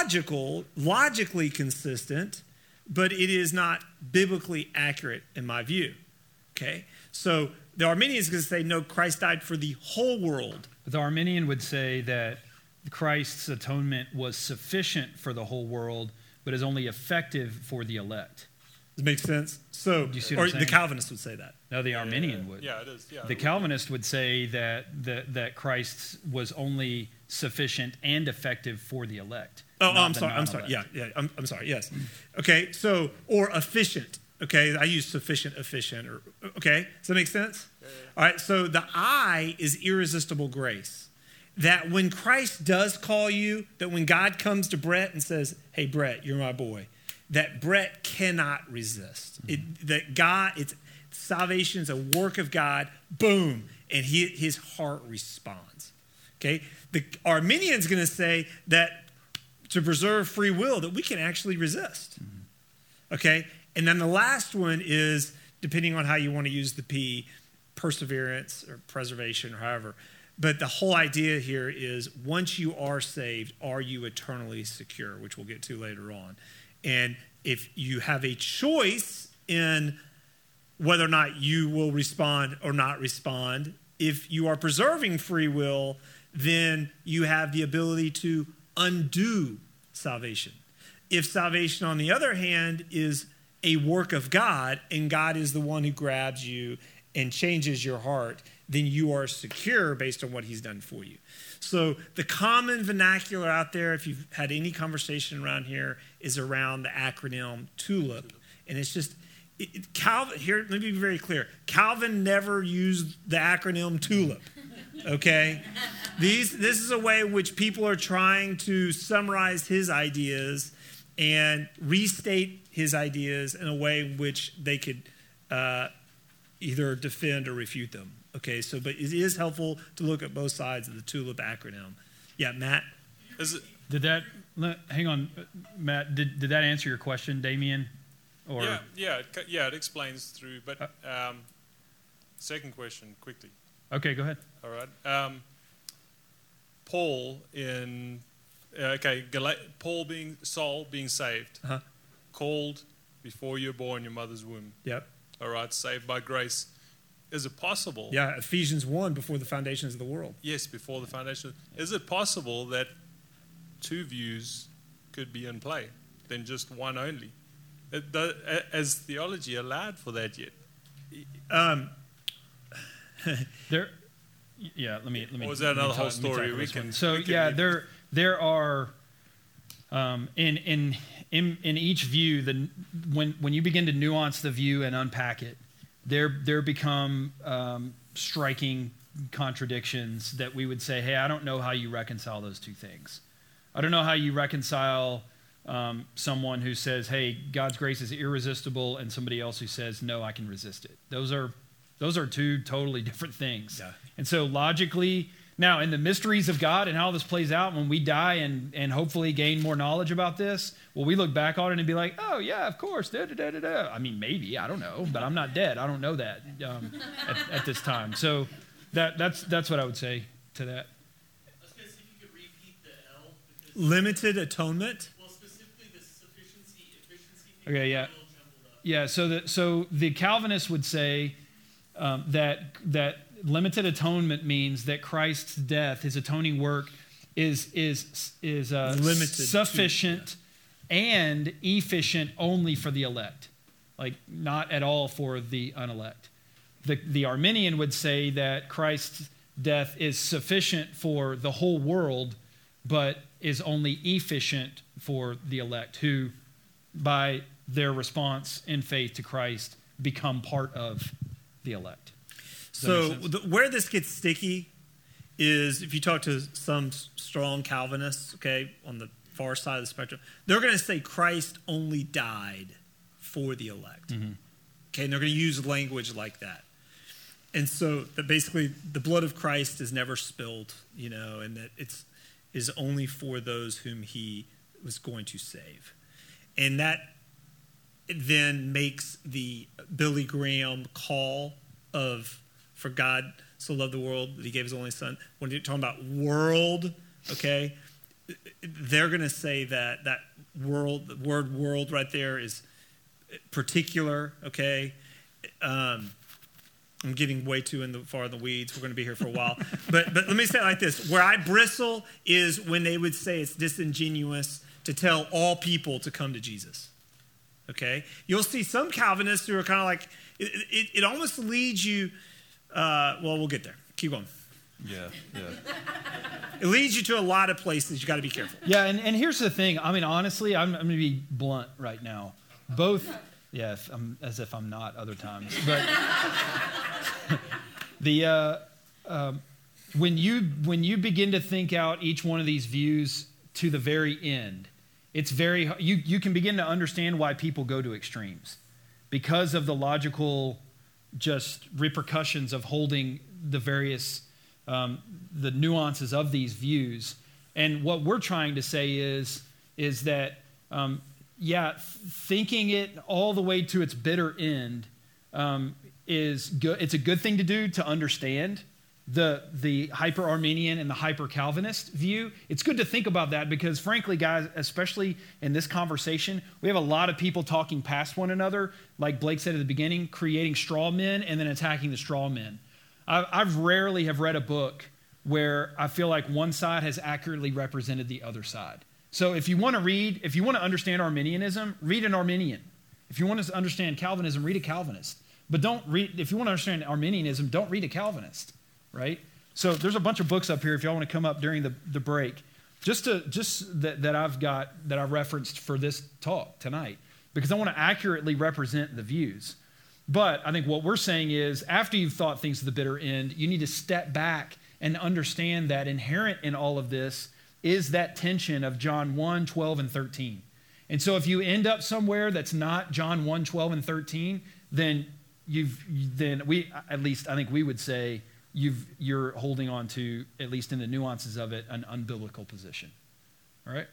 logically consistent, but it is not biblically accurate in my view. Okay? So the Arminian is going to say, no, Christ died for the whole world.
The Arminian would say that Christ's atonement was sufficient for the whole world, but is only effective for the elect.
Does it make sense? So,
do you see what I'm saying?
The Calvinist would say that.
No, the Arminian would.
Yeah, it is. Yeah,
the Calvinist would say that Christ was only sufficient and effective for the elect.
Oh, I'm sorry. Yeah, I'm sorry. Yes. Okay. So, or efficient. Okay, I use sufficient, efficient. Okay, does that make sense? Yeah. All right. So the I is irresistible grace. That when Christ does call you, that when God comes to Brett and says, "Hey, Brett, you're my boy," that Brett cannot resist. Salvation is a work of God. Boom, and his heart responds. Okay, the Arminian's going to say that to preserve free will, that we can actually resist. Okay, and then the last one is, depending on how you want to use the P, perseverance or preservation or however. But the whole idea here is, once you are saved, are you eternally secure, which we'll get to later on. And if you have a choice in whether or not you will respond or not respond, if you are preserving free will, then you have the ability to undo salvation. If salvation, on the other hand, is a work of God, and God is the one who grabs you and changes your heart, then you are secure based on what he's done for you. So the common vernacular out there, if you've had any conversation around here, is around the acronym TULIP. And it's just, Calvin, here, let me be very clear. Calvin never used the acronym TULIP, okay? This is a way in which people are trying to summarize his ideas and restate his ideas in a way in which they could either defend or refute them. Okay, so but it is helpful to look at both sides of the TULIP acronym. Yeah, Matt?
Hang on, Matt, did that answer your question, Damien? Or?
Yeah, it explains through, but second question, quickly.
Okay, go ahead.
All right. Paul Saul being saved, called before you were born in your mother's womb.
Yep.
All right, saved by grace. is it possible?
Yeah, Ephesians 1, before the foundations of the world.
Yes, before the foundation. Is it possible that two views could be in play than just one only? Has theology allowed for that yet?
Yeah, let me.
Or is that another whole story?
There are in each view, when you begin to nuance the view and unpack it, there become striking contradictions that we would say, hey, I don't know how you reconcile those two things. I don't know how you reconcile someone who says, hey, God's grace is irresistible, and somebody else who says, no, I can resist it. Those are two totally different things. Yeah. And so logically, now in the mysteries of God and how this plays out, when we die and hopefully gain more knowledge about this, will we look back on it and be like, oh yeah, of course, da-da-da-da-da. I mean, maybe, I don't know, but I'm not dead. I don't know that at this time. So that's what I would say to that.
I was going to see if you could repeat the L.
Limited atonement.
Well, specifically the sufficiency, efficiency.
Okay, yeah. Yeah, so the Calvinists would say that limited atonement means that Christ's death, his atoning work, is limited, sufficient, and efficient only for the elect, like not at all for the unelect. The Arminian would say that Christ's death is sufficient for the whole world, but is only efficient for the elect, who, by their response in faith to Christ, become part of the elect.
So where this gets sticky is if you talk to some strong Calvinists, okay, on the far side of the spectrum, they're going to say Christ only died for the elect. Mm-hmm. Okay, and they're going to use language like that. And so that basically the blood of Christ is never spilled, and that it's is only for those whom he was going to save. And that then makes the Billy Graham call of for God so loved the world that he gave his only son. When you're talking about world, okay, they're going to say that world, the word world right there is particular, okay? I'm getting way too far in the weeds. We're going to be here for a while. But let me say it like this. Where I bristle is when they would say it's disingenuous to tell all people to come to Jesus. Okay? You'll see some Calvinists who are kind of like, it almost leads you, we'll get there. Keep going.
Yeah.
It leads you to a lot of places. You got to be careful.
Yeah, and here's the thing. I mean, honestly, I'm going to be blunt right now. Both, yeah, as if I'm not other times. But when you begin to think out each one of these views to the very end, it's very you can begin to understand why people go to extremes because of the logical just repercussions of holding the various the nuances of these views. And what we're trying to say is that thinking it all the way to its bitter end is good. It's a good thing to do to understand the hyper-Arminian and the hyper-Calvinist view. It's good to think about that because, frankly, guys, especially in this conversation, we have a lot of people talking past one another, like Blake said at the beginning, creating straw men and then attacking the straw men. I've rarely have read a book where I feel like one side has accurately represented the other side. So if you want to understand Arminianism, read an Arminian. If you want to understand Calvinism, read a Calvinist. But if you want to understand Arminianism, don't read a Calvinist, right? So there's a bunch of books up here if y'all want to come up during the break, that I've referenced for this talk tonight, because I want to accurately represent the views. But I think what we're saying is after you've thought things to the bitter end, you need to step back and understand that inherent in all of this is that tension of John 1, 12, and 13. And so if you end up somewhere that's not John 1, 12, and 13, then at least I think we would say you're holding on to, at least in the nuances of it, an unbiblical position. All right?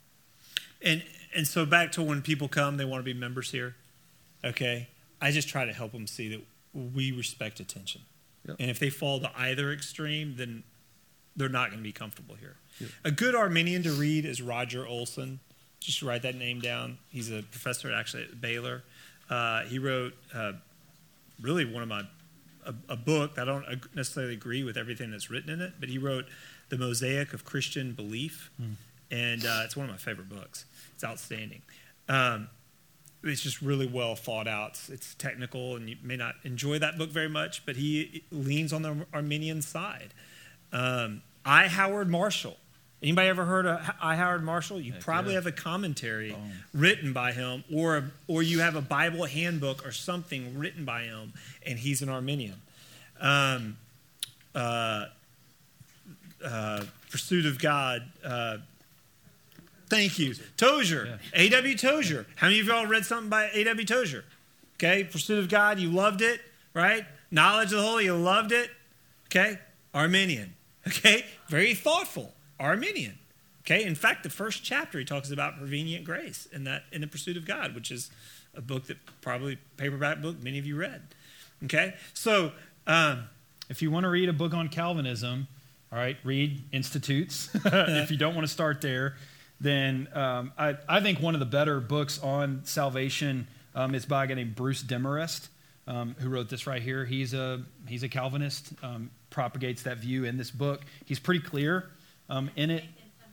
And so back to when people come, they want to be members here. Okay? I just try to help them see that we respect attention. Yep. And if they fall to either extreme, then they're not going to be comfortable here. Yep. A good Arminian to read is Roger Olson. Just write that name down. He's a professor actually at Baylor. He wrote really one of my a book. I don't necessarily agree with everything that's written in it, but he wrote The Mosaic of Christian Belief, and it's one of my favorite books. It's outstanding. It's just really well thought out. It's technical, and you may not enjoy that book very much, but he leans on the Arminian side. I. Howard Marshall. Anybody ever heard of I. Howard Marshall? You probably have a commentary written by him, or you have a Bible handbook or something written by him, and he's an Arminian. Pursuit of God. Thank you. Tozer. Yeah. A.W. Tozer. How many of y'all read something by A.W. Tozer? Okay. Pursuit of God, you loved it, right? Knowledge of the Holy, you loved it. Okay. Arminian. Okay. Very thoughtful. Arminian. Okay. In fact, the first chapter he talks about prevenient grace in the Pursuit of God, which is a book that probably paperback book many of you read. Okay. So
if you want to read a book on Calvinism, all right, read Institutes. If you don't want to start there, then I think one of the better books on salvation is by a guy named Bruce Demarest, who wrote this right here. He's a Calvinist, propagates that view in this book. He's pretty clear in it.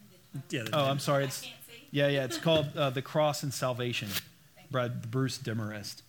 I'm sorry. It's called The Cross and Salvation by Bruce Demarest.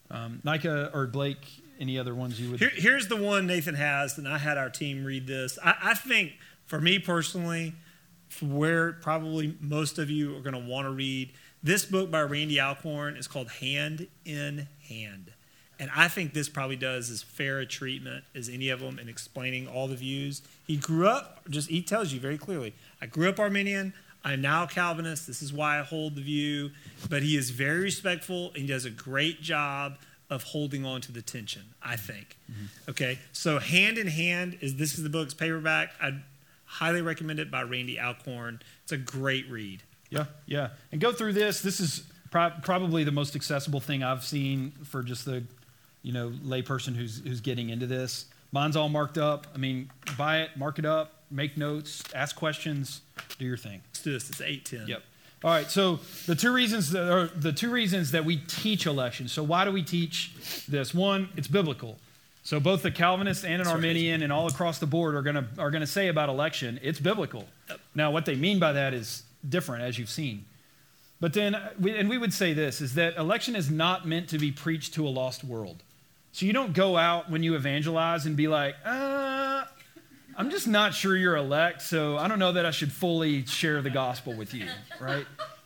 Nika or Blake, any other ones you would?
Here's the one Nathan has, and I had our team read this. I think, for me personally, where probably most of you are going to want to read, this book by Randy Alcorn is called Hand in Hand. And I think this probably does as fair a treatment as any of them in explaining all the views. He grew up, he tells you very clearly, I grew up Arminian, I'm now Calvinist, this is why I hold the view. But he is very respectful, and he does a great job of holding on to the tension, I think. Mm-hmm. Okay, so Hand in Hand, this is the book's paperback. I'd highly recommend it by Randy Alcorn. It's a great read.
Yeah. And go through this. This is probably the most accessible thing I've seen for just the layperson who's getting into this. Mine's all marked up. I mean, buy it, mark it up, make notes, ask questions, do your thing.
Let's do this. It's 8:10.
Yep. All right. So the two reasons that we teach election. So why do we teach this? One, it's biblical. So both the Calvinist and an Arminian and all across the board are gonna say about election, it's biblical. Yep. Now, what they mean by that is different, as you've seen. But then, we would say this, is that election is not meant to be preached to a lost world. So you don't go out when you evangelize and be like, I'm just not sure you're elect, so I don't know that I should fully share the gospel with you, right?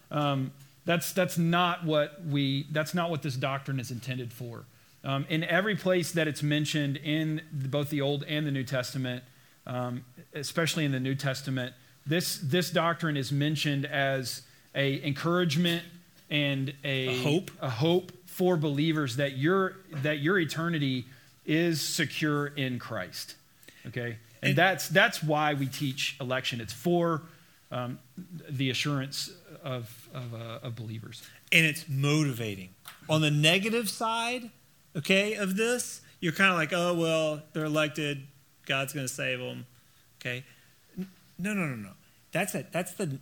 That's not what this doctrine is intended for. In every place that it's mentioned in both the Old and the New Testament, especially in the New Testament, this doctrine is mentioned as a encouragement and a hope for believers that your eternity is secure in Christ. Okay, and that's why we teach election. It's for the assurance of believers,
and it's motivating. On the negative side, okay, of this, you're kind of like, oh well, they're elected, God's going to save them. Okay, no. That's the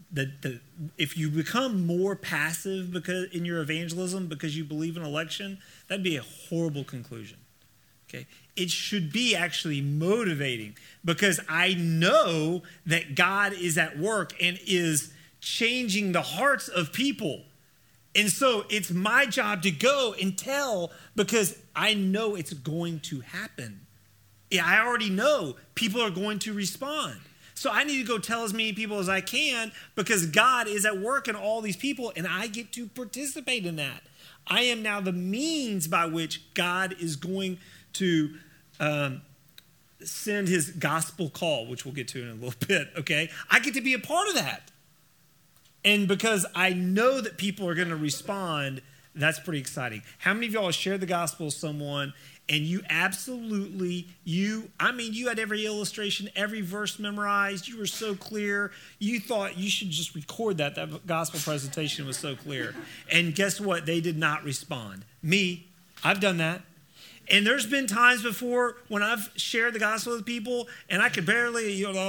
if you become more passive because in your evangelism because you believe in election, that'd be a horrible conclusion. Okay, it should be actually motivating because I know that God is at work and is changing the hearts of people. And so it's my job to go and tell because I know it's going to happen. I already know people are going to respond. So I need to go tell as many people as I can because God is at work in all these people and I get to participate in that. I am now the means by which God is going to send his gospel call, which we'll get to in a little bit, okay? I get to be a part of that. And because I know that people are going to respond, that's pretty exciting. How many of y'all shared the gospel with someone and you absolutely, you had every illustration, every verse memorized. You were so clear. You thought you should just record that. That gospel presentation was so clear. And guess what? They did not respond. Me, I've done that. And there's been times before when I've shared the gospel with people and I could barely, okay,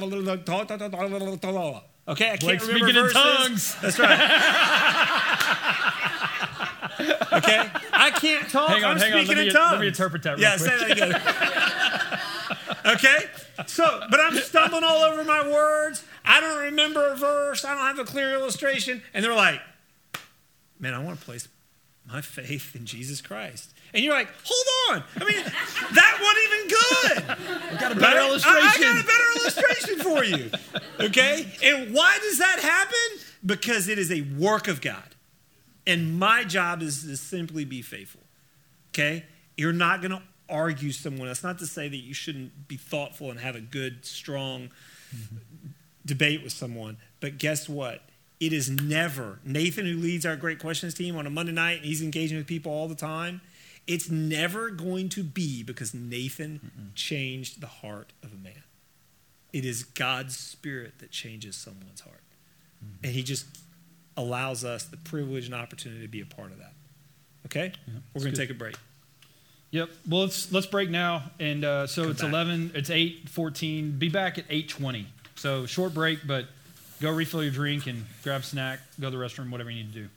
I can't remember verses.
In tongues.
That's right. Okay? I can't talk.
Hang on.
I'm speaking in tongues.
Let me interpret that real
Yeah,
quick.
say that again. Okay? So, but I'm stumbling all over my words. I don't remember a verse. I don't have a clear illustration. And they're like, man, I want to place my faith in Jesus Christ. And you're like, hold on. I mean, that wasn't even good.
We got a better illustration.
I got a better illustration for you. Okay? And why does that happen? Because it is a work of God. And my job is to simply be faithful. Okay? You're not going to argue someone. That's not to say that you shouldn't be thoughtful and have a good, strong debate with someone. But guess what? It is never, Nathan, who leads our Great Questions team on a Monday night, and he's engaging with people all the time, it's never going to be because Nathan changed the heart of a man. It is God's Spirit that changes someone's heart. And he just allows us the privilege and opportunity to be a part of that. Okay?
Yeah,
we're going to take a break.
Yep. Well, let's break now. And so
Come
it's
back.
11. It's 8:14. Be back at 8:20. So short break, but go refill your drink and grab a snack, go to the restroom, whatever you need to do.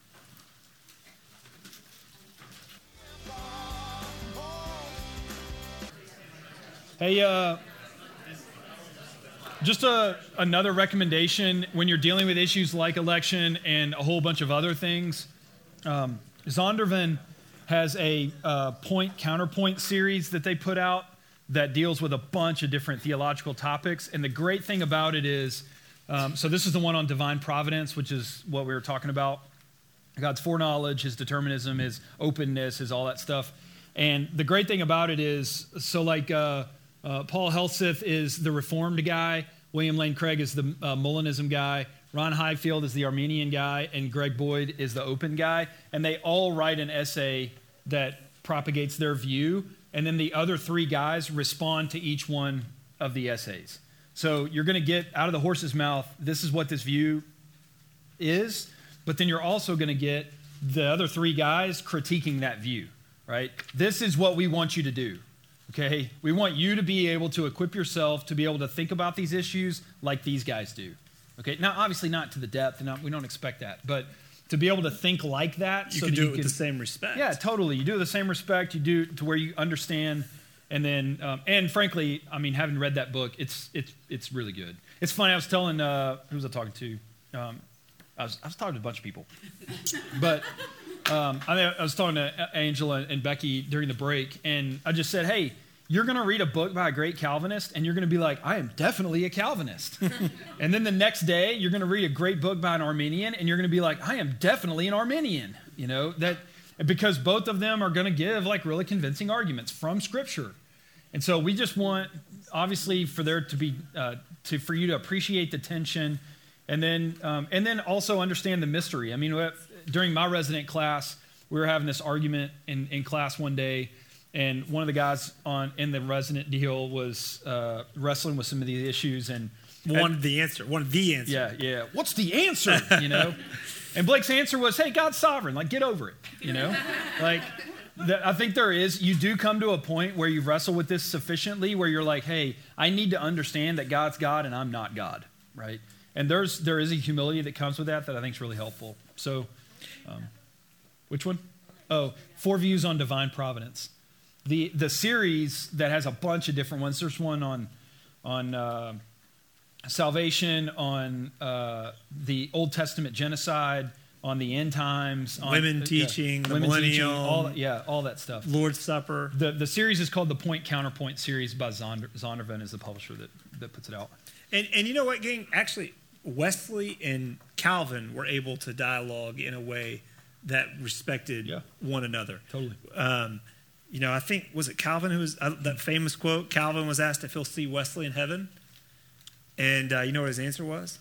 Hey, just another recommendation when you're dealing with issues like election and a whole bunch of other things. Zondervan has a point-counterpoint series that they put out that deals with a bunch of different theological topics. And the great thing about it is, so this is the one on divine providence, which is what we were talking about. God's foreknowledge, his determinism, his openness, his all that stuff. And the great thing about it is, so like Paul Helseth is the Reformed guy, William Lane Craig is the Molinism guy, Ron Highfield is the Armenian guy, and Greg Boyd is the open guy. And they all write an essay that propagates their view, and then the other three guys respond to each one of the essays. So you're going to get out of the horse's mouth, this is what this view is, but then you're also going to get the other three guys critiquing that view, right? This is what we want you to do, okay? We want you to be able to equip yourself to be able to think about these issues like these guys do, okay? Now, obviously not to the depth, and we don't expect that, but to be able to think like that.
You can do it with the same respect.
Yeah, totally. You do it with the same respect. You do it to where you understand. And then, and frankly, I mean, having read that book, it's really good. It's funny. I was telling, who was I talking to? I was talking to a bunch of people. But I was talking to Angela and Becky during the break, and I just said, hey, you're going to read a book by a great Calvinist, and you're going to be like, I am definitely a Calvinist. And then the next day, you're going to read a great book by an Arminian, and you're going to be like, I am definitely an Arminian. You know, that because both of them are going to give like really convincing arguments from Scripture. And so we just want, obviously, for there to be, for you to appreciate the tension, and then also understand the mystery. I mean, during my resident class, we were having this argument in class one day. And one of the guys in the resident deal was wrestling with some of these issues and
wanted the answer.
Yeah. What's the answer? You know, and Blake's answer was, "Hey, God's sovereign. Like, get over it." You know, like I think there is. You do come to a point where you wrestle with this sufficiently, where you're like, "Hey, I need to understand that God's God and I'm not God." Right? And there is a humility that comes with that I think is really helpful. So, which one? Oh, 4 Views on Divine Providence. The series that has a bunch of different ones. There's one on salvation, on the Old Testament genocide, on the end times, on
women teaching, the millennium,
all that stuff.
Lord's Supper.
The series is called the Point Counterpoint series by Zondervan is the publisher that puts it out.
And you know what, gang? Actually, Wesley and Calvin were able to dialogue in a way that respected one another.
Totally.
You know, I think, was it Calvin who was, that famous quote, Calvin was asked if he'll see Wesley in heaven. And you know what his answer was?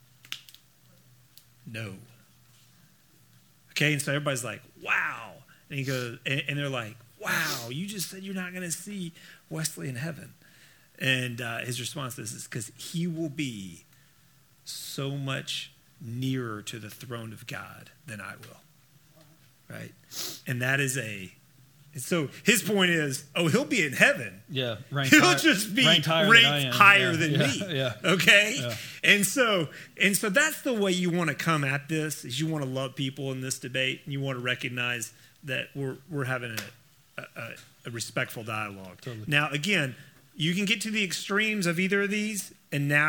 No. Okay, and so everybody's like, wow. And he goes, and they're like, wow, you just said you're not going to see Wesley in heaven. And his response to this is because he will be so much nearer to the throne of God than I will. Right? And that is so his point is, he'll be in heaven.
Yeah.
He'll just be ranked higher than me.
Yeah.
Okay?
Yeah.
And so that's the way you want to come at this, is you want to love people in this debate, and you want to recognize that we're having a respectful dialogue.
Totally.
Now, again, you can get to the extremes of either of these, and now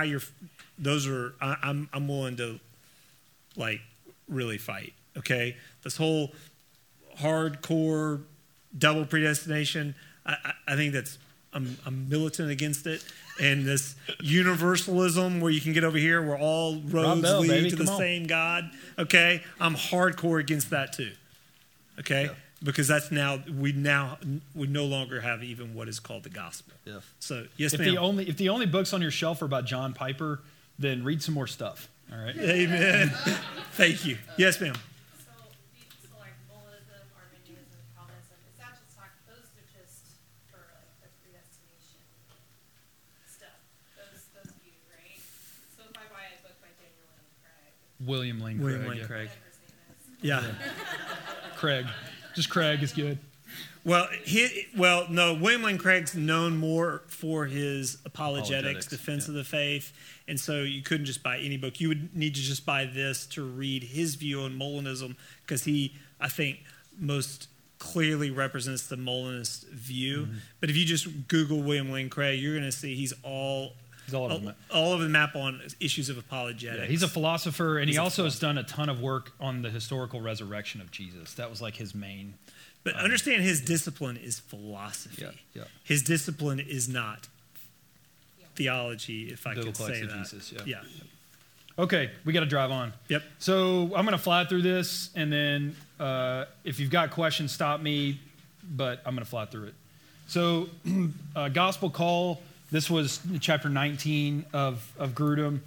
I'm willing to like really fight. Okay, this whole hardcore double predestination, I think I'm militant against it. And this universalism where you can get over here where all roads lead to the same God. Okay, I'm hardcore against that too. Okay, because that's we no longer have even what is called the gospel.
Yeah.
So yes,
if
ma'am.
If the only books on your shelf are about John Piper, then read some more stuff. All right.
Amen. Thank you. Yes, ma'am.
So like Molinism, Arminianism, Calvinism, is that just like those are just for like the predestination stuff? Those views, right? So if I buy a book by Daniel Lane Craig,
William Lane
Craig.
whatever his name is.
Yeah.
Craig. Just Craig is good.
Well, no. William Lane Craig's known more for his apologetics, defense of the faith, and so you couldn't just buy any book. You would need to just buy this to read his view on Molinism, because he, I think, most clearly represents the Molinist view. Mm-hmm. But if you just Google William Lane Craig, you're going to see he's all over the map on issues of apologetics.
Yeah, he's a philosopher, and he also has done a ton of work on the historical resurrection of Jesus. That was like his main.
But understand, his discipline is philosophy.
Yeah.
His discipline is not theology, if I could say that.
Jesus,
yeah.
Okay, we got to drive on.
Yep.
So I'm going to fly through this, and then if you've got questions, stop me, but I'm going to fly through it. So gospel call, this was chapter 19 of Grudem.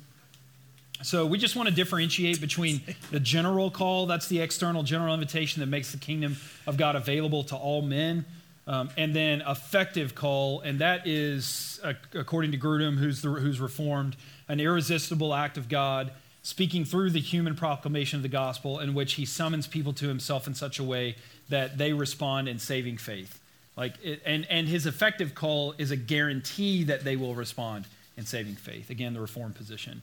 So we just want to differentiate between the general call, that's the external general invitation that makes the kingdom of God available to all men, and then effective call, and that is, according to Grudem, who's Reformed, an irresistible act of God speaking through the human proclamation of the gospel, in which he summons people to himself in such a way that they respond in saving faith. And his effective call is a guarantee that they will respond in saving faith. Again, the Reformed position.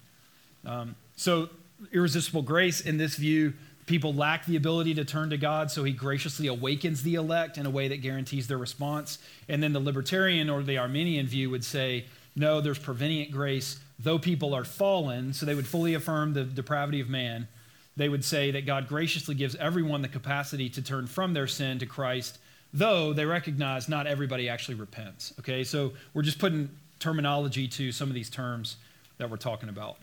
So irresistible grace, in this view, people lack the ability to turn to God, so he graciously awakens the elect in a way that guarantees their response. And then the libertarian or the Arminian view would say, no, there's prevenient grace, though people are fallen, so they would fully affirm the depravity of man. They would say that God graciously gives everyone the capacity to turn from their sin to Christ, though they recognize not everybody actually repents. Okay, so we're just putting terminology to some of these terms that we're talking about.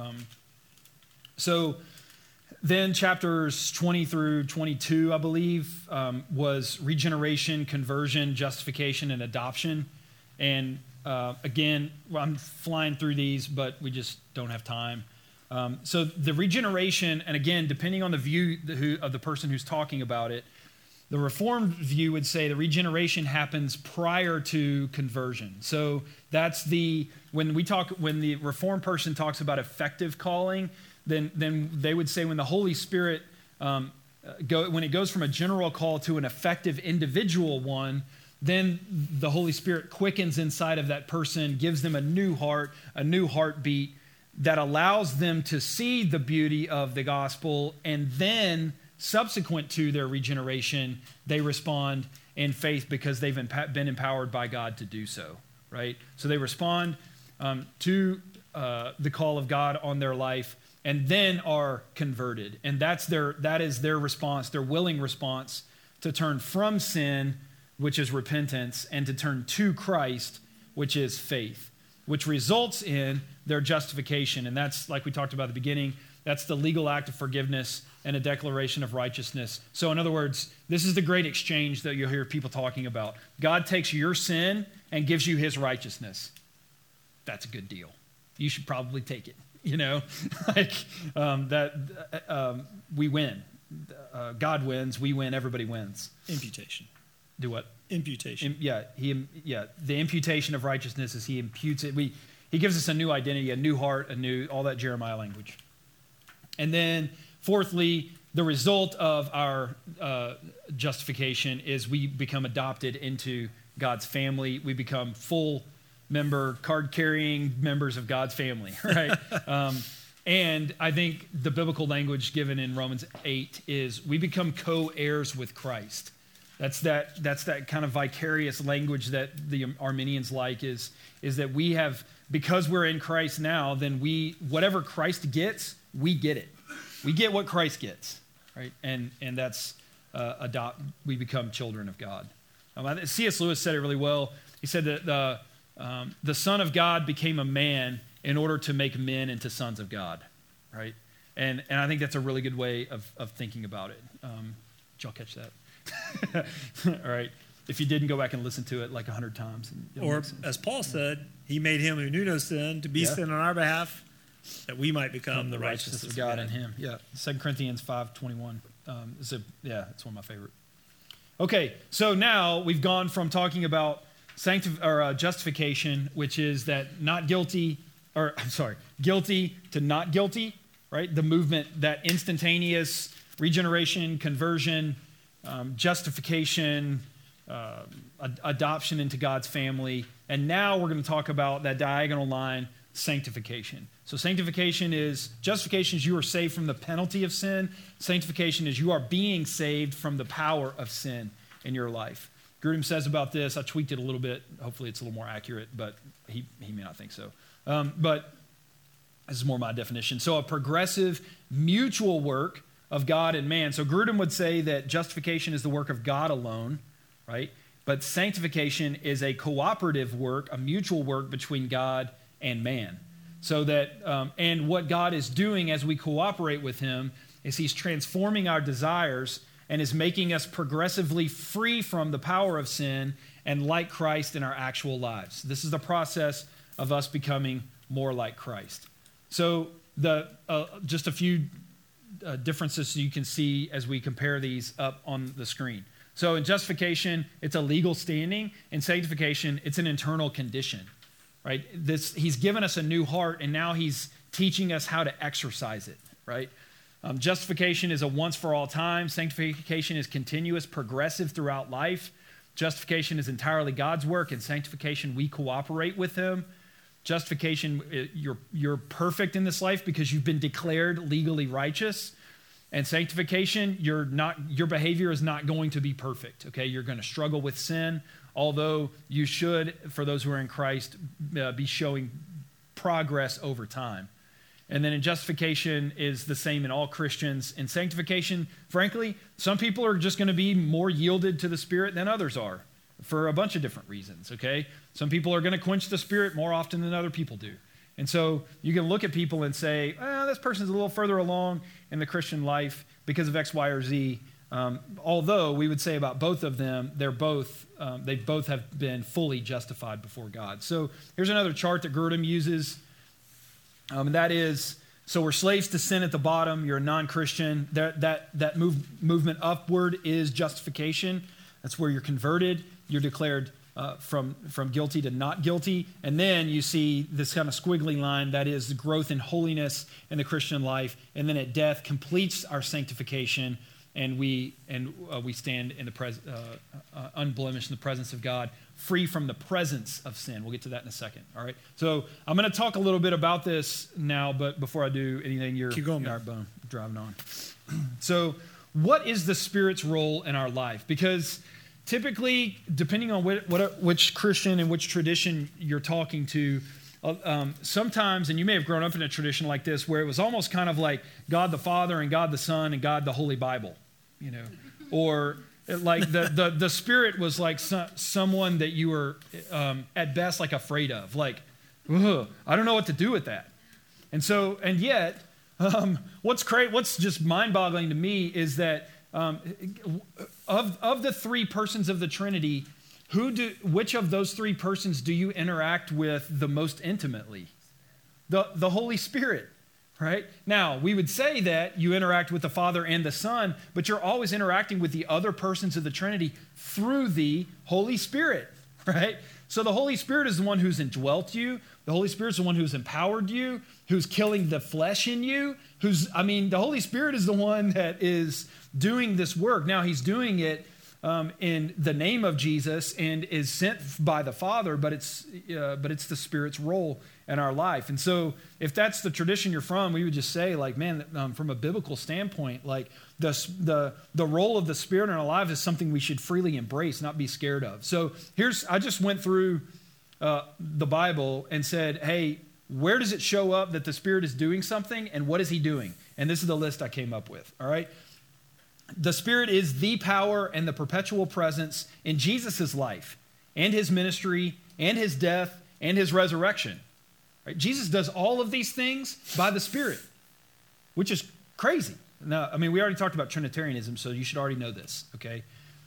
So then chapters 20 through 22, I believe, was regeneration, conversion, justification, and adoption. And again, I'm flying through these, but we just don't have time. So the regeneration, and again, depending on the view of the person who's talking about it, the Reformed view would say the regeneration happens prior to conversion. So that's when the Reformed person talks about effective calling, then they would say when the Holy Spirit, when it goes from a general call to an effective individual one, then the Holy Spirit quickens inside of that person, gives them a new heart, a new heartbeat that allows them to see the beauty of the gospel, and then subsequent to their regeneration, they respond in faith because they've been empowered by God to do so, right? So they respond to the call of God on their life, and then are converted. And that is their response, their willing response to turn from sin, which is repentance, and to turn to Christ, which is faith, which results in their justification. And that's, like we talked about at the beginning, that's the legal act of forgiveness and a declaration of righteousness. So in other words, this is the great exchange that you'll hear people talking about. God takes your sin and gives you his righteousness. That's a good deal. You should probably take it. We win. God wins, we win, everybody wins.
Imputation.
Do what?
Imputation.
The imputation of righteousness is he imputes it. He gives us a new identity, a new heart, all that Jeremiah language. And then fourthly, the result of our justification is we become adopted into God's family. We become full member, card-carrying members of God's family, right? And I think the biblical language given in Romans 8 is we become co-heirs with Christ. That's that kind of vicarious language that the Arminians like is that we have, because we're in Christ now, then whatever Christ gets, we get it. We get what Christ gets, right? And that's we become children of God. C.S. Lewis said it really well. He said that the Son of God became a man in order to make men into sons of God, right? And I think that's a really good way of thinking about it. Did y'all catch that? All right. If you didn't, go back and listen to it like 100 times.
Or as Paul said, he made him who knew no sin to be sin on our behalf, that we might become the righteousness of God in him.
Yeah. 2 Corinthians 5:21. It's one of my favorite. Okay, so now we've gone from talking about justification, which is that guilty to not guilty, right? The movement, that instantaneous regeneration, conversion, justification, adoption into God's family. And now we're going to talk about that diagonal line, sanctification. So justification is you are saved from the penalty of sin. Sanctification is you are being saved from the power of sin in your life. Grudem says about this, I tweaked it a little bit. Hopefully it's a little more accurate, but he may not think so. But this is more my definition. So a progressive mutual work of God and man. So Grudem would say that justification is the work of God alone, right? But sanctification is a cooperative work, a mutual work between God and man. So that, and what God is doing as we cooperate with him is he's transforming our desires and is making us progressively free from the power of sin and like Christ in our actual lives. This is the process of us becoming more like Christ. So just a few differences so you can see as we compare these up on the screen. So in justification, it's a legal standing. In sanctification, it's an internal condition, right? He's given us a new heart, and now he's teaching us how to exercise it, right? Justification is a once for all time. Sanctification is continuous, progressive throughout life. Justification is entirely God's work. In sanctification, we cooperate with him. Justification, you're perfect in this life because you've been declared legally righteous. And sanctification, your behavior is not going to be perfect, okay? You're going to struggle with sin, although you should, for those who are in Christ, be showing progress over time. And then in justification is the same in all Christians. In sanctification, frankly, some people are just going to be more yielded to the Spirit than others are for a bunch of different reasons, okay? Some people are going to quench the Spirit more often than other people do. And so you can look at people and say, this person's a little further along in the Christian life because of X, Y, or Z. Although we would say about both of them, they both have been fully justified before God. So here's another chart that Grudem uses. And that is, so we're slaves to sin at the bottom. You're a non-Christian. That movement upward is justification. That's where you're converted. You're declared from guilty to not guilty. And then you see this kind of squiggly line, that is the growth in holiness in the Christian life. And then at death completes our sanctification, and we stand in the unblemished in the presence of God, free from the presence of sin. We'll get to that in a second. All right. So I'm going to talk a little bit about this now, but before I do anything, you're driving on. So what is the Spirit's role in our life? Because typically, depending on which Christian and which tradition you're talking to, sometimes, and you may have grown up in a tradition like this, where it was almost kind of like God the Father and God the Son and God the Holy Bible, or like the Spirit was like someone that you were at best like afraid of, like, I don't know what to do with that. And yet, what's just mind-boggling to me is that of the three persons of the Trinity, which of those three persons do you interact with the most intimately? The Holy Spirit, right? Now, we would say that you interact with the Father and the Son, but you're always interacting with the other persons of the Trinity through the Holy Spirit, right? So the Holy Spirit is the one who's indwelt you. The Holy Spirit is the one who's empowered you, who's killing the flesh in you, the Holy Spirit is the one that is doing this work. Now, he's doing it in the name of Jesus and is sent by the Father, but it's the Spirit's role in our life. And so if that's the tradition you're from, we would just say, like, man, from a biblical standpoint, like the role of the Spirit in our lives is something we should freely embrace, not be scared of. So I just went through the Bible and said, hey, where does it show up that the Spirit is doing something, and what is he doing? And this is the list I came up with, all right? The Spirit is the power and the perpetual presence in Jesus' life and his ministry and his death and his resurrection. Right? Jesus does all of these things by the Spirit, which is crazy. Now, I mean, we already talked about Trinitarianism, so you should already know this, okay?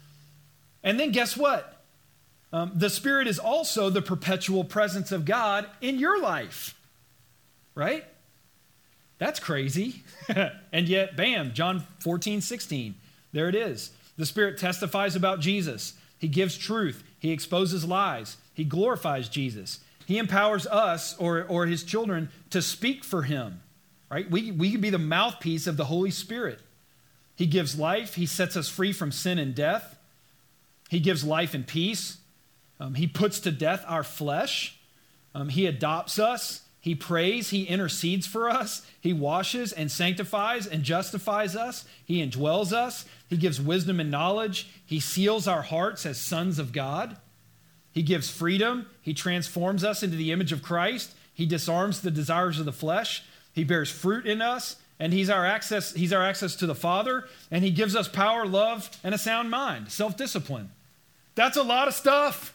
And then guess what? The Spirit is also the perpetual presence of God in your life, right? That's crazy. And yet, bam, John 14:16, there it is. The Spirit testifies about Jesus. He gives truth. He exposes lies. He glorifies Jesus. He empowers us or his children to speak for him, right? We can be the mouthpiece of the Holy Spirit. He gives life. He sets us free from sin and death. He gives life and peace. He puts to death our flesh. He adopts us. He prays. He intercedes for us. He washes and sanctifies and justifies us. He indwells us. He gives wisdom and knowledge. He seals our hearts as sons of God. He gives freedom. He transforms us into the image of Christ. He disarms the desires of the flesh. He bears fruit in us, and he's our access to the Father, and he gives us power, love, and a sound mind, self-discipline. That's a lot of stuff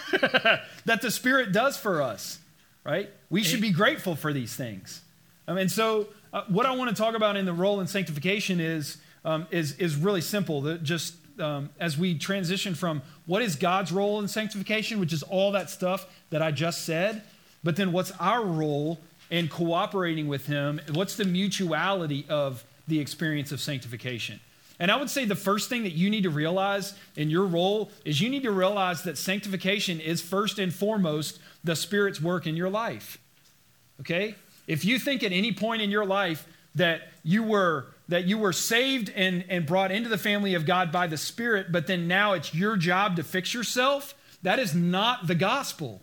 that the Spirit does for us, right? We should be grateful for these things. And so what I want to talk about in the role in sanctification is really simple. As we transition from what is God's role in sanctification, which is all that stuff that I just said, but then what's our role in cooperating with him? What's the mutuality of the experience of sanctification? And I would say the first thing that you need to realize in your role is you need to realize that sanctification is first and foremost the Spirit's work in your life. Okay? If you think at any point in your life that you were saved and brought into the family of God by the Spirit, but then now it's your job to fix yourself, that is not the gospel.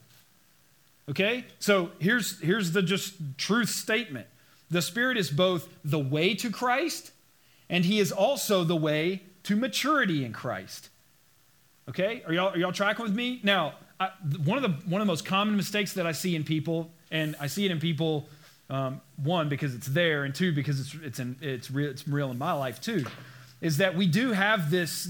Okay? So here's the just truth statement. The Spirit is both the way to Christ, and he is also the way to maturity in Christ. Okay? Are y'all tracking with me? Now, one of the most common mistakes that I see in people, and I see it in people, one, because it's there, and two, because it's real in my life too, is that we do have this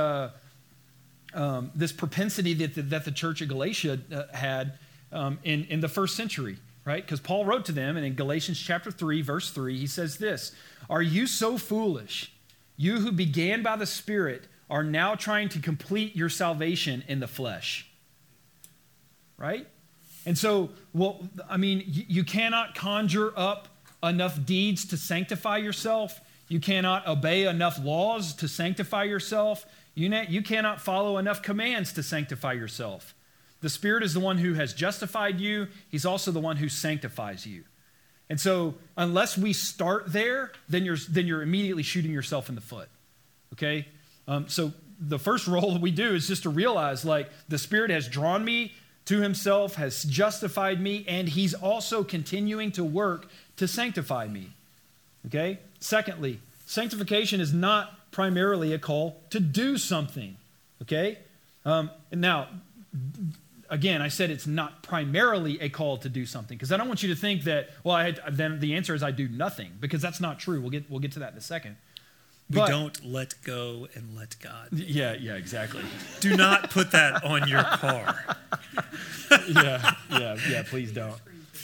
propensity that the church of Galatia had in the first century, right? Because Paul wrote to them, and in Galatians chapter 3, verse 3, he says this, "Are you so foolish? You who began by the Spirit are now trying to complete your salvation in the flesh." Right? And so, you cannot conjure up enough deeds to sanctify yourself. You cannot obey enough laws to sanctify yourself. You cannot follow enough commands to sanctify yourself. The Spirit is the one who has justified you. He's also the one who sanctifies you. And so, unless we start there, then you're immediately shooting yourself in the foot. Okay? So the first role that we do is just to realize, like, the Spirit has drawn me to himself, has justified me, and he's also continuing to work to sanctify me. Okay? Secondly, sanctification is not primarily a call to do something. Okay? Now, again, I said it's not primarily a call to do something, because I don't want you to think that, then the answer is I do nothing, because that's not true. We'll get to that in a second.
We don't let go and let God.
Yeah, exactly.
Do not put that on your car.
Yeah, please don't.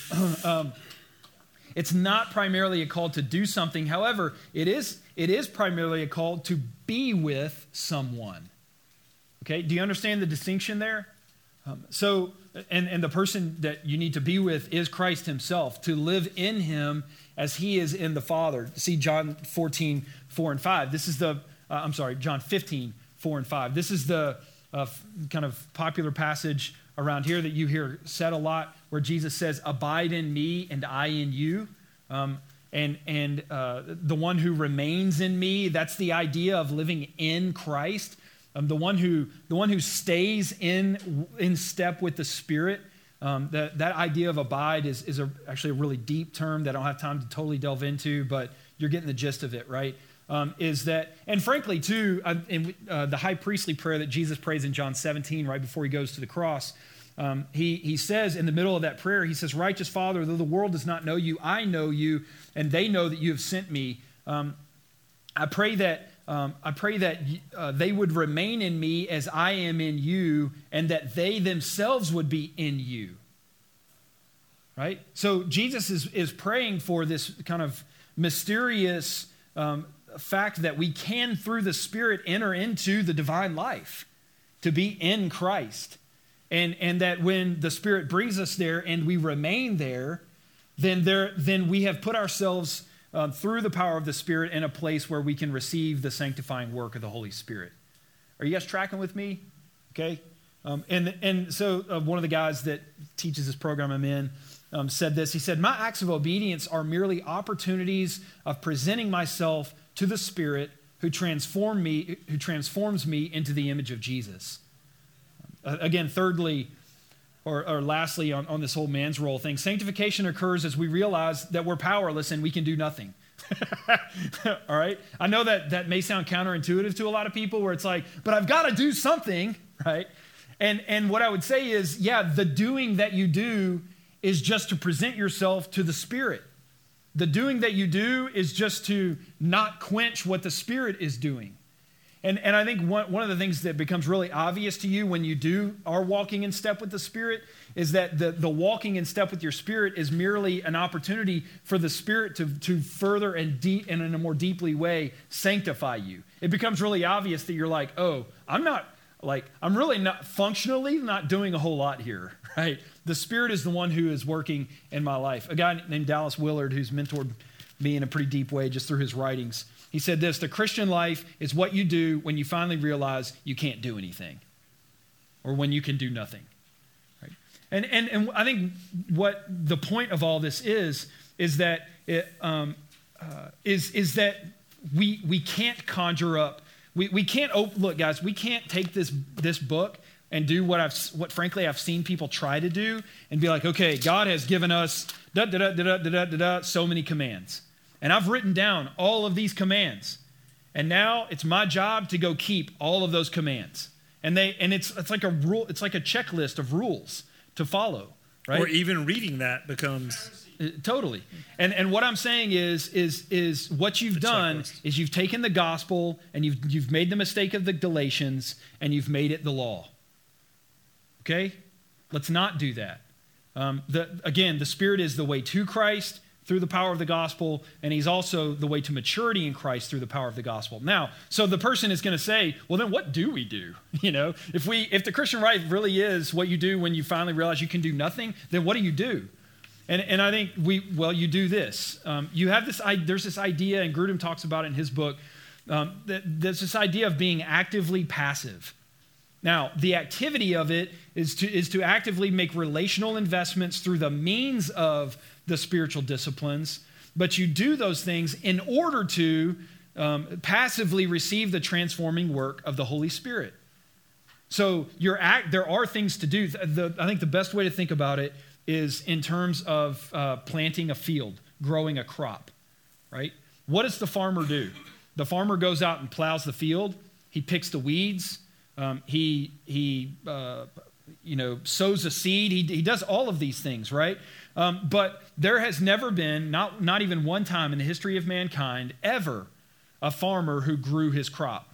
It's not primarily a call to do something. However, it is primarily a call to be with someone. Okay, do you understand the distinction there? And the person that you need to be with is Christ himself, to live in him as he is in the Father. See John 14, 4 and 5. This is John 15, 4 and 5. This is the kind of popular passage around here that you hear said a lot, where Jesus says, "Abide in me and I in you." And the one who remains in me, that's the idea of living in Christ. the one who stays in step with the Spirit. That idea of abide is actually a really deep term that I don't have time to totally delve into, but you're getting the gist of it, right? Is that, and frankly, too, in the high priestly prayer that Jesus prays in John 17, right before he goes to the cross, he says in the middle of that prayer, he says, "Righteous Father, though the world does not know you, I know you, and they know that you have sent me. I pray that they would remain in me as I am in you, and that they themselves would be in you." Right? So Jesus is praying for this kind of mysterious fact that we can, through the Spirit, enter into the divine life, to be in Christ. And that when the Spirit brings us there and we remain there, then we have put ourselves through the power of the Spirit in a place where we can receive the sanctifying work of the Holy Spirit. Are you guys tracking with me? Okay. So one of the guys that teaches this program I'm in said this. He said, "My acts of obedience are merely opportunities of presenting myself to the Spirit who transforms me into the image of Jesus." Again, thirdly, or lastly, on this whole man's role thing, sanctification occurs as we realize that we're powerless and we can do nothing. All right? I know that may sound counterintuitive to a lot of people, where it's like, but I've got to do something, right? And what I would say is, yeah, the doing that you do is just to present yourself to the Spirit. The doing that you do is just to not quench what the Spirit is doing. And I think one of the things that becomes really obvious to you when you are walking in step with the Spirit is that the walking in step with your Spirit is merely an opportunity for the Spirit to further and in a more deeply way sanctify you. It becomes really obvious that you're like, oh, I'm really not functionally not doing a whole lot here, right? The Spirit is the one who is working in my life. A guy named Dallas Willard, who's mentored me in a pretty deep way just through his writings, he said this: "The Christian life is what you do when you finally realize you can't do anything, or when you can do nothing." Right? And I think what the point of all this is that that we can't conjure up. We can't look, guys. We can't take this book and do what frankly I've seen people try to do and be like, okay, God has given us so many commands. And I've written down all of these commands. And now it's my job to go keep all of those commands. And it's like a rule, it's like a checklist of rules to follow, right?
Or even reading that becomes
totally. And what I'm saying is what you've done is you've taken the gospel and you've made the mistake of the Galatians and you've made it the law. Okay? Let's not do that. Again, the Spirit is the way to Christ through the power of the gospel, and he's also the way to maturity in Christ through the power of the gospel. Now, so the person is going to say, well, then what do we do? You know, if the Christian life really is what you do when you finally realize you can do nothing, then what do you do? And I think you do this. You have there's this idea, and Grudem talks about it in his book, there's this idea of being actively passive. Now, the activity of it is to actively make relational investments through the means of the spiritual disciplines, but you do those things in order to passively receive the transforming work of the Holy Spirit. So there are things to do. I think the best way to think about it is in terms of planting a field, growing a crop, right? What does the farmer do? The farmer goes out and plows the field. He picks the weeds. He sows a seed. He does all of these things, right? But there has never been, not even one time in the history of mankind, ever a farmer who grew his crop.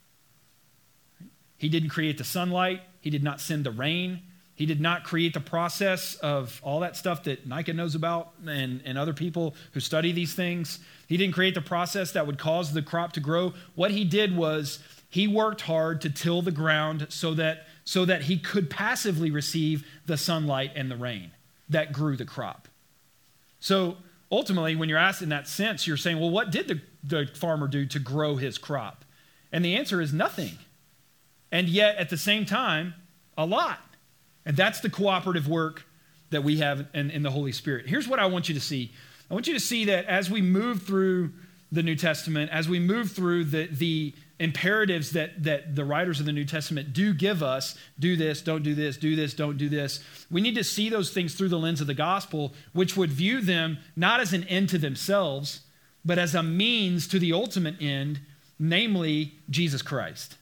He didn't create the sunlight. He did not send the rain. He did not create the process of all that stuff that Nika knows about and other people who study these things. He didn't create the process that would cause the crop to grow. What he did was he worked hard to till the ground so that he could passively receive the sunlight and the rain that grew the crop. So ultimately, when you're asked in that sense, you're saying, well, what did the farmer do to grow his crop? And the answer is nothing. And yet, at the same time, a lot. And that's the cooperative work that we have in the Holy Spirit. Here's what I want you to see. I want you to see that as we move through the New Testament, as we move through the imperatives that the writers of the New Testament do give us. Do this, don't do this, do this, don't do this. We need to see those things through the lens of the gospel, which would view them not as an end to themselves, but as a means to the ultimate end, namely Jesus Christ.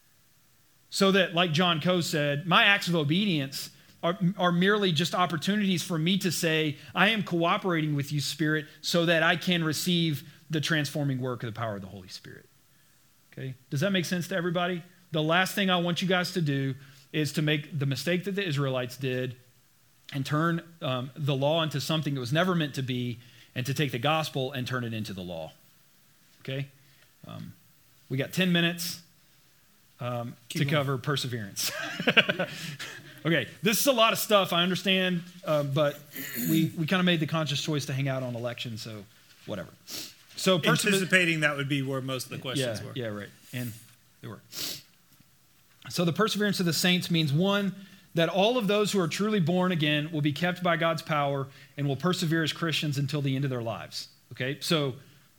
So that, like John Coe said, my acts of obedience are merely just opportunities for me to say, I am cooperating with you, Spirit, so that I can receive the transforming work of the power of the Holy Spirit. Okay? Does that make sense to everybody? The last thing I want you guys to do is to make the mistake that the Israelites did and turn the law into something that was never meant to be, and to take the gospel and turn it into the law. Okay? We got 10 minutes to cover perseverance. Okay, this is a lot of stuff, I understand, but we kind of made the conscious choice to hang out on election, so whatever. So
anticipating that would be where most of the questions were.
Yeah, right, and they were. So the perseverance of the saints means, one, that all of those who are truly born again will be kept by God's power and will persevere as Christians until the end of their lives. Okay, so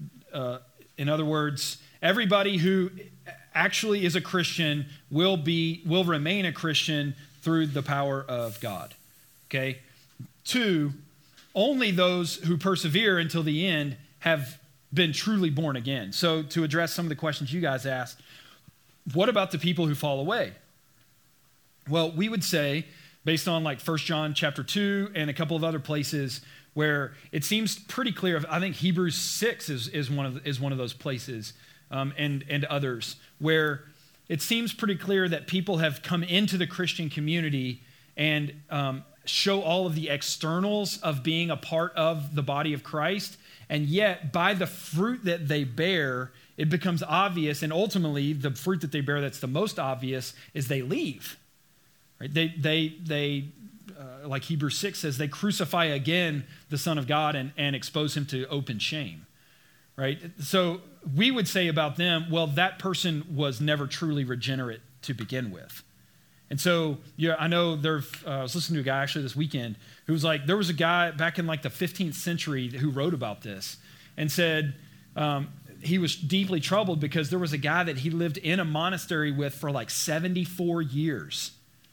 in other words, everybody who actually is a Christian will remain a Christian through the power of God. Okay? 2, only those who persevere until the end have been truly born again. So to address some of the questions you guys asked, what about the people who fall away? Well, we would say, based on like 1 John chapter 2 and a couple of other places where it seems pretty clear, I think Hebrews 6 is one of those places, and others, where it seems pretty clear that people have come into the Christian community and show all of the externals of being a part of the body of Christ, and yet by the fruit that they bear, it becomes obvious, and ultimately the fruit that they bear that's the most obvious is they leave. Right? They like Hebrews 6 says, they crucify again the Son of God and expose him to open shame. Right? So we would say about them, well, that person was never truly regenerate to begin with. And so, yeah, I know I was listening to a guy actually this weekend who was like, there was a guy back in like the 15th century who wrote about this and said he was deeply troubled because there was a guy that he lived in a monastery with for like 74 years.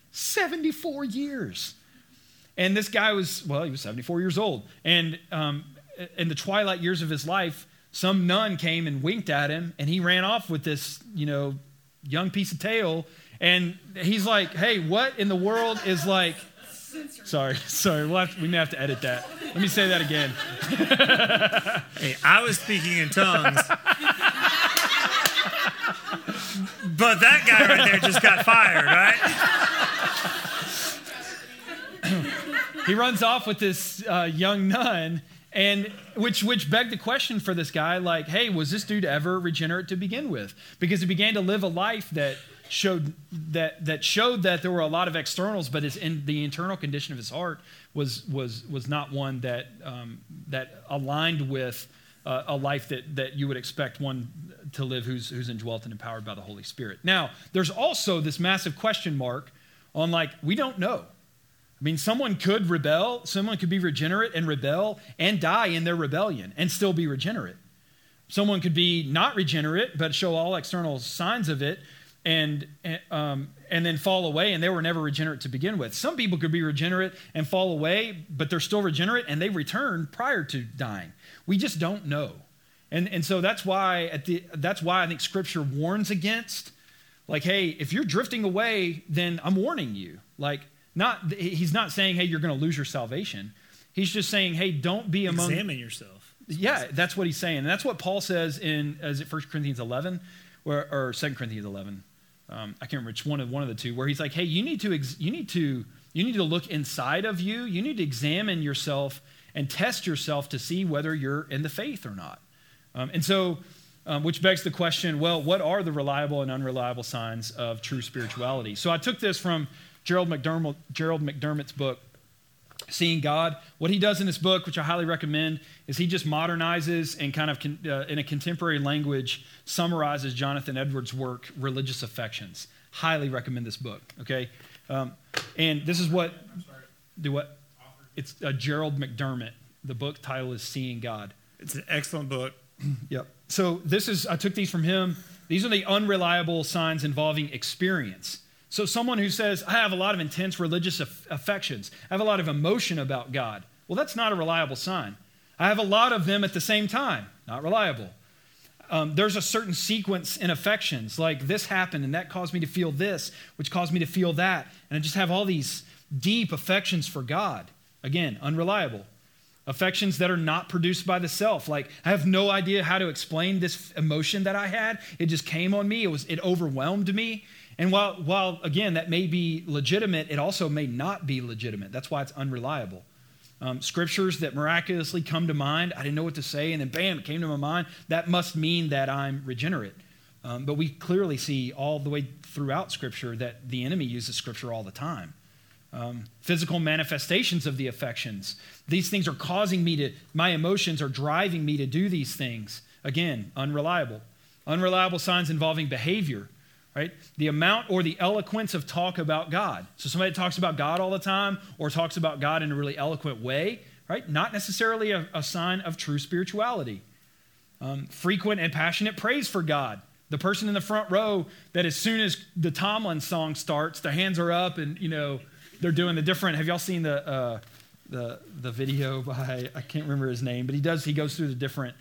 74 years. And this guy he was 74 years old. And in the twilight years of his life, some nun came and winked at him, and he ran off with this, young piece of tail. And he's like, hey, what in the world is like... Sorry, we may have to edit that. Let me say that again.
Hey, I was speaking in tongues. But that guy right there just got fired, right?
He runs off with this young nun, and which begged the question for this guy, like, hey, was this dude ever regenerate to begin with? Because he began to live a life that showed that there were a lot of externals, but the internal condition of his heart was not one that aligned with a life that you would expect one to live who's indwelt and empowered by the Holy Spirit. Now, there's also this massive question mark on, like, we don't know. I mean, someone could rebel, someone could be regenerate and rebel and die in their rebellion and still be regenerate. Someone could be not regenerate but show all external signs of it and then fall away, and they were never regenerate to begin with. Some people could be regenerate and fall away, but they're still regenerate and they return prior to dying. We just don't know. And so that's why I think Scripture warns against, like, hey, if you're drifting away, then I'm warning you. Like, he's not saying, hey, you're going to lose your salvation. He's just saying, hey, don't be among...
Examine yourself.
Yeah, that's what he's saying. And that's what Paul says is it 1 Corinthians 11 or 2 Corinthians 11? I can't remember which one of the two, where he's like, hey, you need to look inside of you. You need to examine yourself and test yourself to see whether you're in the faith or not. And so, which begs the question, well, what are the reliable and unreliable signs of true spirituality? So I took this from Gerald McDermott's book, Seeing God. What he does in this book, which I highly recommend, is he just modernizes and kind of in a contemporary language summarizes Jonathan Edwards' work, Religious Affections. Highly recommend this book, okay? And this is what... Do what? It's Gerald McDermott. The book title is Seeing God.
It's an excellent book.
Yep. So I took these from him. These are the unreliable signs involving experience. So someone who says, I have a lot of intense religious affections, I have a lot of emotion about God. Well, that's not a reliable sign. I have a lot of them at the same time. Not reliable. There's a certain sequence in affections, like this happened and that caused me to feel this, which caused me to feel that. And I just have all these deep affections for God. Again, unreliable. Affections that are not produced by the self. Like, I have no idea how to explain this emotion that I had. It just came on me. It overwhelmed me. And while again, that may be legitimate, it also may not be legitimate. That's why it's unreliable. Scriptures that miraculously come to mind, I didn't know what to say, and then bam, it came to my mind. That must mean that I'm regenerate. But we clearly see all the way throughout Scripture that the enemy uses Scripture all the time. Physical manifestations of the affections. These things are causing me my emotions are driving me to do these things. Again, unreliable. Unreliable signs involving behavior, right? The amount or the eloquence of talk about God. So somebody talks about God all the time or talks about God in a really eloquent way, right? Not necessarily a sign of true spirituality. Frequent and passionate praise for God. The person in the front row that as soon as the Tomlin song starts, their hands are up and, they're doing the different. Have y'all seen the video by, I can't remember his name, but he goes through the different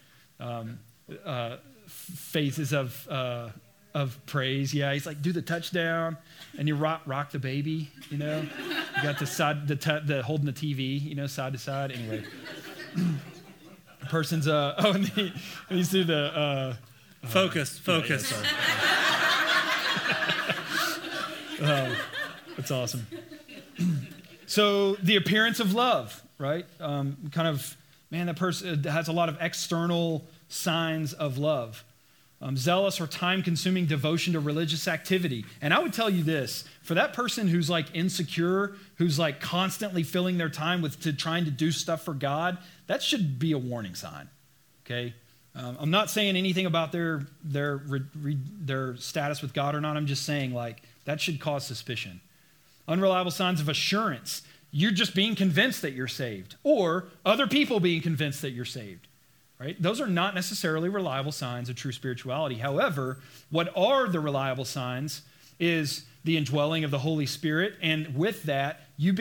phases of praise. Yeah, he's like, do the touchdown, and you rock the baby. You got the side, the holding the TV, side to side. Anyway, the person's and he's through the
focus.
Yeah, that's awesome. So the appearance of love, right? That person has a lot of external signs of love. Zealous or time-consuming devotion to religious activity. And I would tell you this, for that person who's like insecure, who's like constantly filling their time to trying to do stuff for God, that should be a warning sign, okay? I'm not saying anything about their status with God or not. I'm just saying that should cause suspicion. Unreliable signs of assurance. You're just being convinced that you're saved, or other people being convinced that you're saved, right? Those are not necessarily reliable signs of true spirituality. However, what are the reliable signs is the indwelling of the Holy Spirit, and with that, you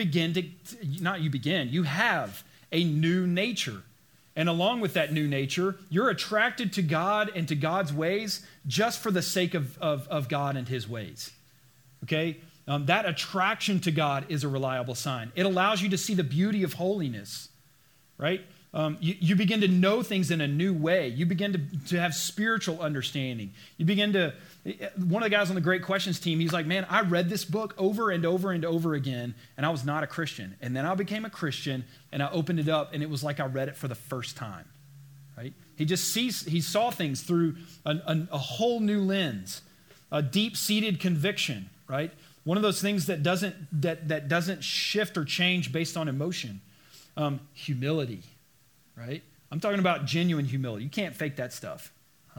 have a new nature. And along with that new nature, you're attracted to God and to God's ways just for the sake of God and his ways, okay? That attraction to God is a reliable sign. It allows you to see the beauty of holiness, right? You begin to know things in a new way. You begin to have spiritual understanding. One of the guys on the Great Questions team, he's like, man, I read this book over and over and over again, and I was not a Christian. And then I became a Christian, and I opened it up, and it was like I read it for the first time, right? He saw things through a whole new lens, a deep-seated conviction, right? One of those things that doesn't shift or change based on emotion. Humility, right? I'm talking about genuine humility. You can't fake that stuff.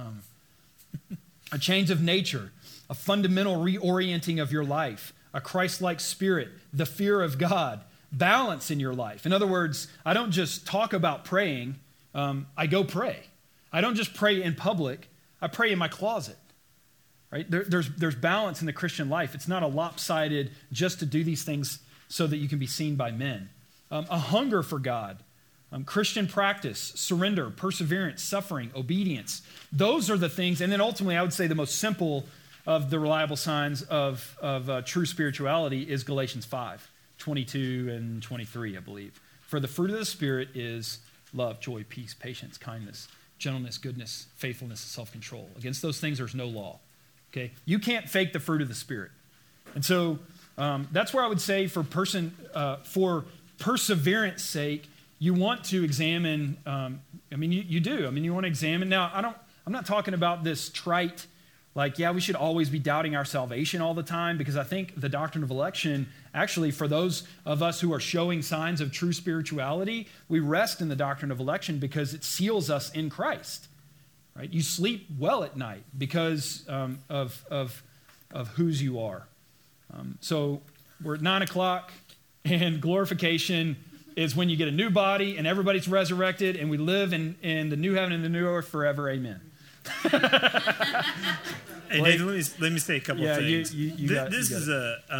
A change of nature, a fundamental reorienting of your life, a Christ-like spirit, the fear of God, balance in your life. In other words, I don't just talk about praying, I go pray. I don't just pray in public, I pray in my closet. Right? There's balance in the Christian life. It's not a lopsided just to do these things so that you can be seen by men. A hunger for God, Christian practice, surrender, perseverance, suffering, obedience. Those are the things. And then ultimately, I would say the most simple of the reliable signs of true spirituality is Galatians 5:22 and 23, I believe. For the fruit of the Spirit is love, joy, peace, patience, kindness, gentleness, goodness, faithfulness, self-control. Against those things, there's no law. Okay, you can't fake the fruit of the Spirit. And so that's where I would say for perseverance sake, you want to examine, you do. You want to examine. Now, I'm not talking about this trite, we should always be doubting our salvation all the time, because I think the doctrine of election, actually, for those of us who are showing signs of true spirituality, we rest in the doctrine of election because it seals us in Christ. Right? You sleep well at night because of whose you are. So we're at 9 o'clock, and glorification is when you get a new body and everybody's resurrected and we live in the new heaven and the new earth forever. Amen.
Hey, Nathan, let me say a couple of things.
This
is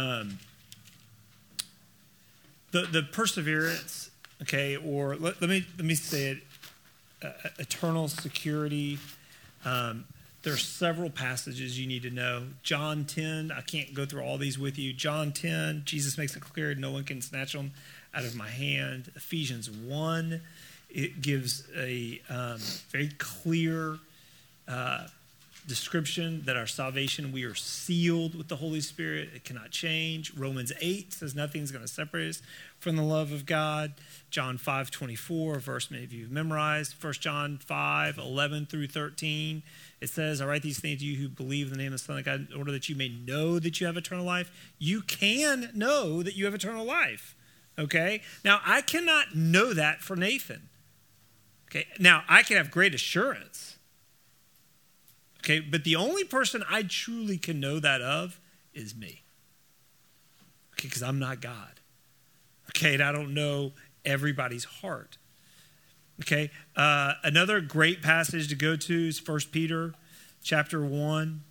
the perseverance, okay, or let me say it, eternal security. There are several passages you need to know. John 10, I can't go through all these with you. John 10, Jesus makes it clear no one can snatch them out of my hand. Ephesians 1, it gives a very clear description that our salvation, we are sealed with the Holy Spirit. It cannot change. Romans 8 says nothing's going to separate us from the love of God. John 5:24, a verse many of you have memorized. 1 John 5:11 through 13. It says, I write these things to you who believe in the name of the Son of God in order that you may know that you have eternal life. You can know that you have eternal life. Okay? Now, I cannot know that for Nathan. Okay? Now, I can have great assurance. Okay? But the only person I truly can know that of is me. Okay? Because I'm not God. Okay? And I don't know everybody's heart. Okay, another great passage to go to is 1 Peter chapter 1,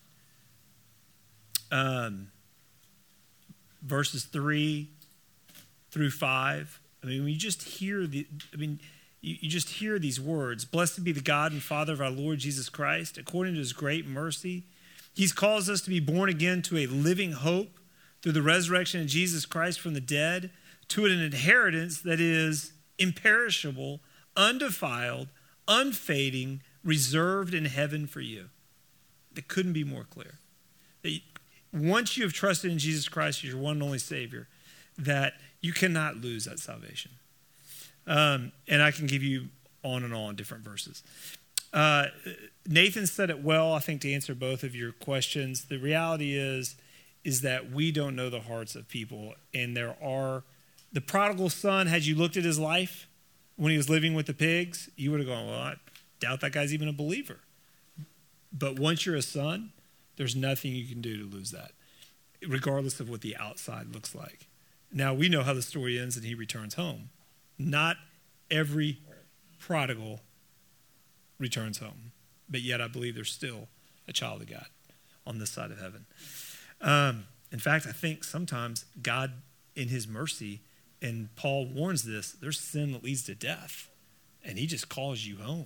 verses 3 through 5. I mean, when you just hear you just hear these words. Blessed be the God and Father of our Lord Jesus Christ. According to his great mercy, he's caused us to be born again to a living hope through the resurrection of Jesus Christ from the dead, to an inheritance that is imperishable, undefiled, unfading, reserved in heaven for you. It couldn't be more clear. That once you have trusted in Jesus Christ as your one and only Savior, that you cannot lose that salvation. And I can give you on and on different verses. Nathan said it well, I think, to answer both of your questions. The reality is that we don't know the hearts of people, and the prodigal son, had you looked at his life when he was living with the pigs, you would have gone, well, I doubt that guy's even a believer. But once you're a son, there's nothing you can do to lose that, regardless of what the outside looks like. Now, we know how the story ends and he returns home. Not every prodigal returns home, but yet I believe there's still a child of God on this side of heaven. In fact, I think sometimes God, in his mercy, and Paul warns this, there's sin that leads to death, and he just calls you home.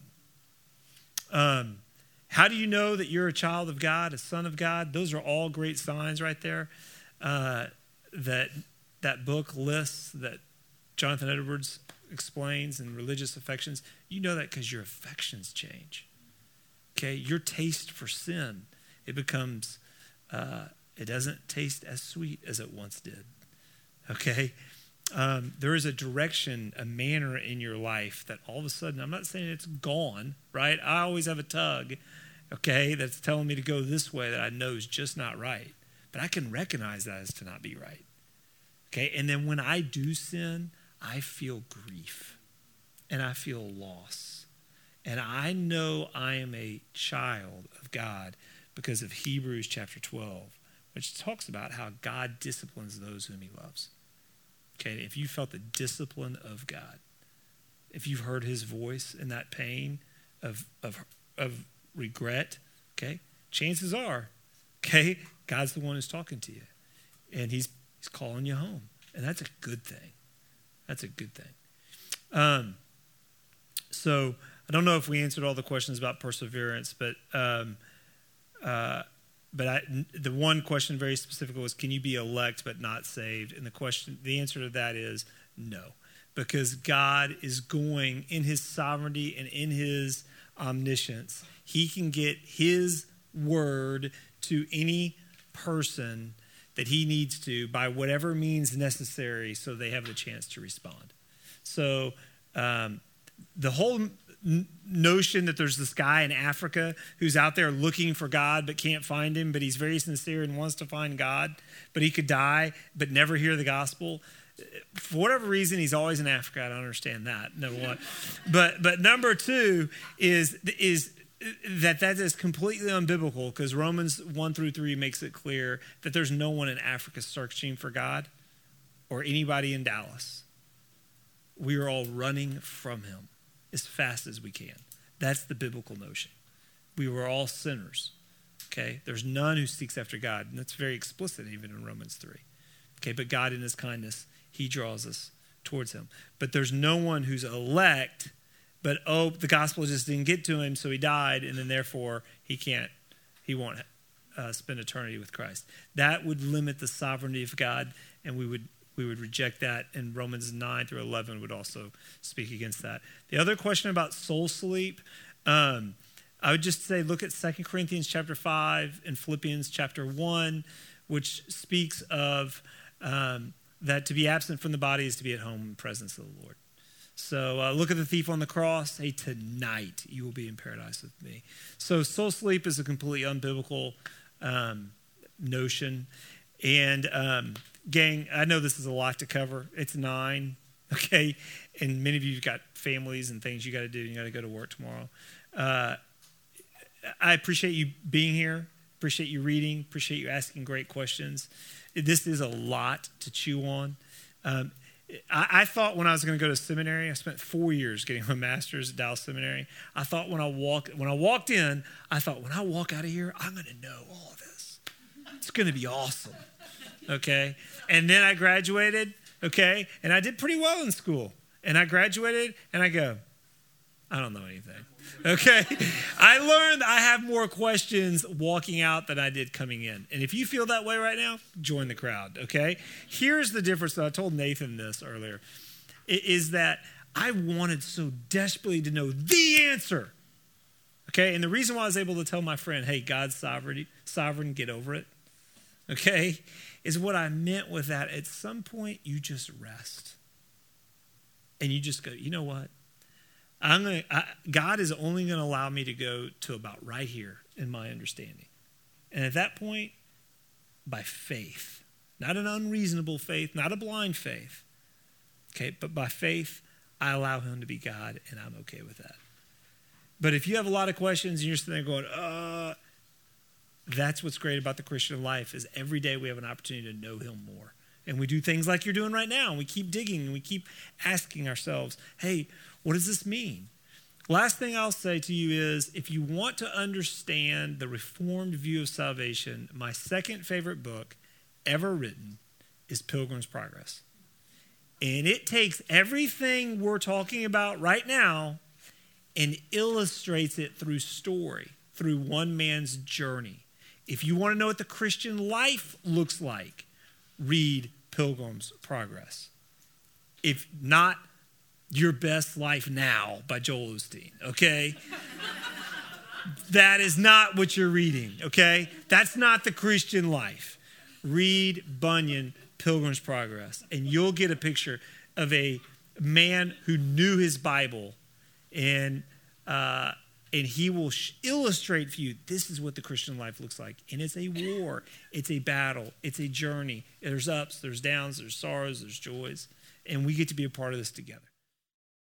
How do you know that you're a child of God, a son of God? Those are all great signs right there. That book lists, that Jonathan Edwards explains in Religious Affections. You know that because your affections change. Okay, your taste for sin, it becomes, it doesn't taste as sweet as it once did. Okay. There is a direction, a manner in your life that all of a sudden, I'm not saying it's gone, right? I always have a tug, okay, that's telling me to go this way that I know is just not right. But I can recognize that as to not be right. Okay, and then when I do sin, I feel grief and I feel loss. And I know I am a child of God because of Hebrews chapter 12, which talks about how God disciplines those whom he loves. Okay, if you felt the discipline of God, if you've heard his voice in that pain of regret, okay, chances are, okay, God's the one who's talking to you. And he's calling you home. And that's a good thing. That's a good thing. So I don't know if we answered all the questions about perseverance, but the one question very specific was, can you be elect but not saved? And the answer to that is no, because God is going in his sovereignty and in his omniscience. He can get his word to any person that he needs to by whatever means necessary so they have the chance to respond. So the whole notion that there's this guy in Africa who's out there looking for God but can't find him, but he's very sincere and wants to find God, but he could die but never hear the gospel. For whatever reason, he's always in Africa. I don't understand that, number one. But number two is that is completely unbiblical, because Romans 1-3 makes it clear that there's no one in Africa searching for God or anybody in Dallas. We are all running from him as fast as we can. That's the biblical notion. We were all sinners. Okay, there's none who seeks after God. And that's very explicit even in Romans 3. Okay, but God in his kindness, he draws us towards him. But there's no one who's elect, but the gospel just didn't get to him, so he died, and then therefore he won't spend eternity with Christ. That would limit the sovereignty of God, and we would reject that, and Romans 9 through 11 would also speak against that. The other question about soul sleep, I would just say look at 2 Corinthians chapter 5 and Philippians chapter 1, which speaks of that to be absent from the body is to be at home in the presence of the Lord. So look at the thief on the cross. Hey, tonight you will be in paradise with me. So soul sleep is a completely unbiblical notion. And gang, I know this is a lot to cover. It's 9, okay? And many of you have got families and things you got to do. You got to go to work tomorrow. I appreciate you being here. Appreciate you reading. Appreciate you asking great questions. This is a lot to chew on. I thought when I was going to go to seminary, I spent 4 years getting my master's at Dallas Seminary. I thought when I walked in, I thought when I walk out of here, I'm going to know all of this. It's going to be awesome. Okay? And then I graduated, okay? And I did pretty well in school. And I graduated, and I go, I don't know anything. Okay? I learned I have more questions walking out than I did coming in. And if you feel that way right now, join the crowd, okay? Here's the difference, that I told Nathan this earlier, is that I wanted so desperately to know the answer. Okay? And the reason why I was able to tell my friend, hey, God's sovereign, get over it, okay, is what I meant with that. At some point, you just rest. And you just go, you know what? God is only going to allow me to go to about right here in my understanding. And at that point, by faith, not an unreasonable faith, not a blind faith, okay, but by faith, I allow him to be God, and I'm okay with that. But if you have a lot of questions and you're sitting there going, that's what's great about the Christian life, is every day we have an opportunity to know him more. And we do things like you're doing right now, and we keep digging, and we keep asking ourselves, hey, what does this mean? Last thing I'll say to you is, if you want to understand the Reformed view of salvation, my second favorite book ever written is Pilgrim's Progress. And it takes everything we're talking about right now and illustrates it through story, through one man's journey. If you want to know what the Christian life looks like, read Pilgrim's Progress. If not, Your Best Life Now by Joel Osteen, okay? That is not what you're reading, okay? That's not the Christian life. Read Bunyan, Pilgrim's Progress, and you'll get a picture of a man who knew his Bible, and he will illustrate for you, this is what the Christian life looks like. And it's a war, it's a battle, it's a journey. There's ups, there's downs, there's sorrows, there's joys, and we get to be a part of this together.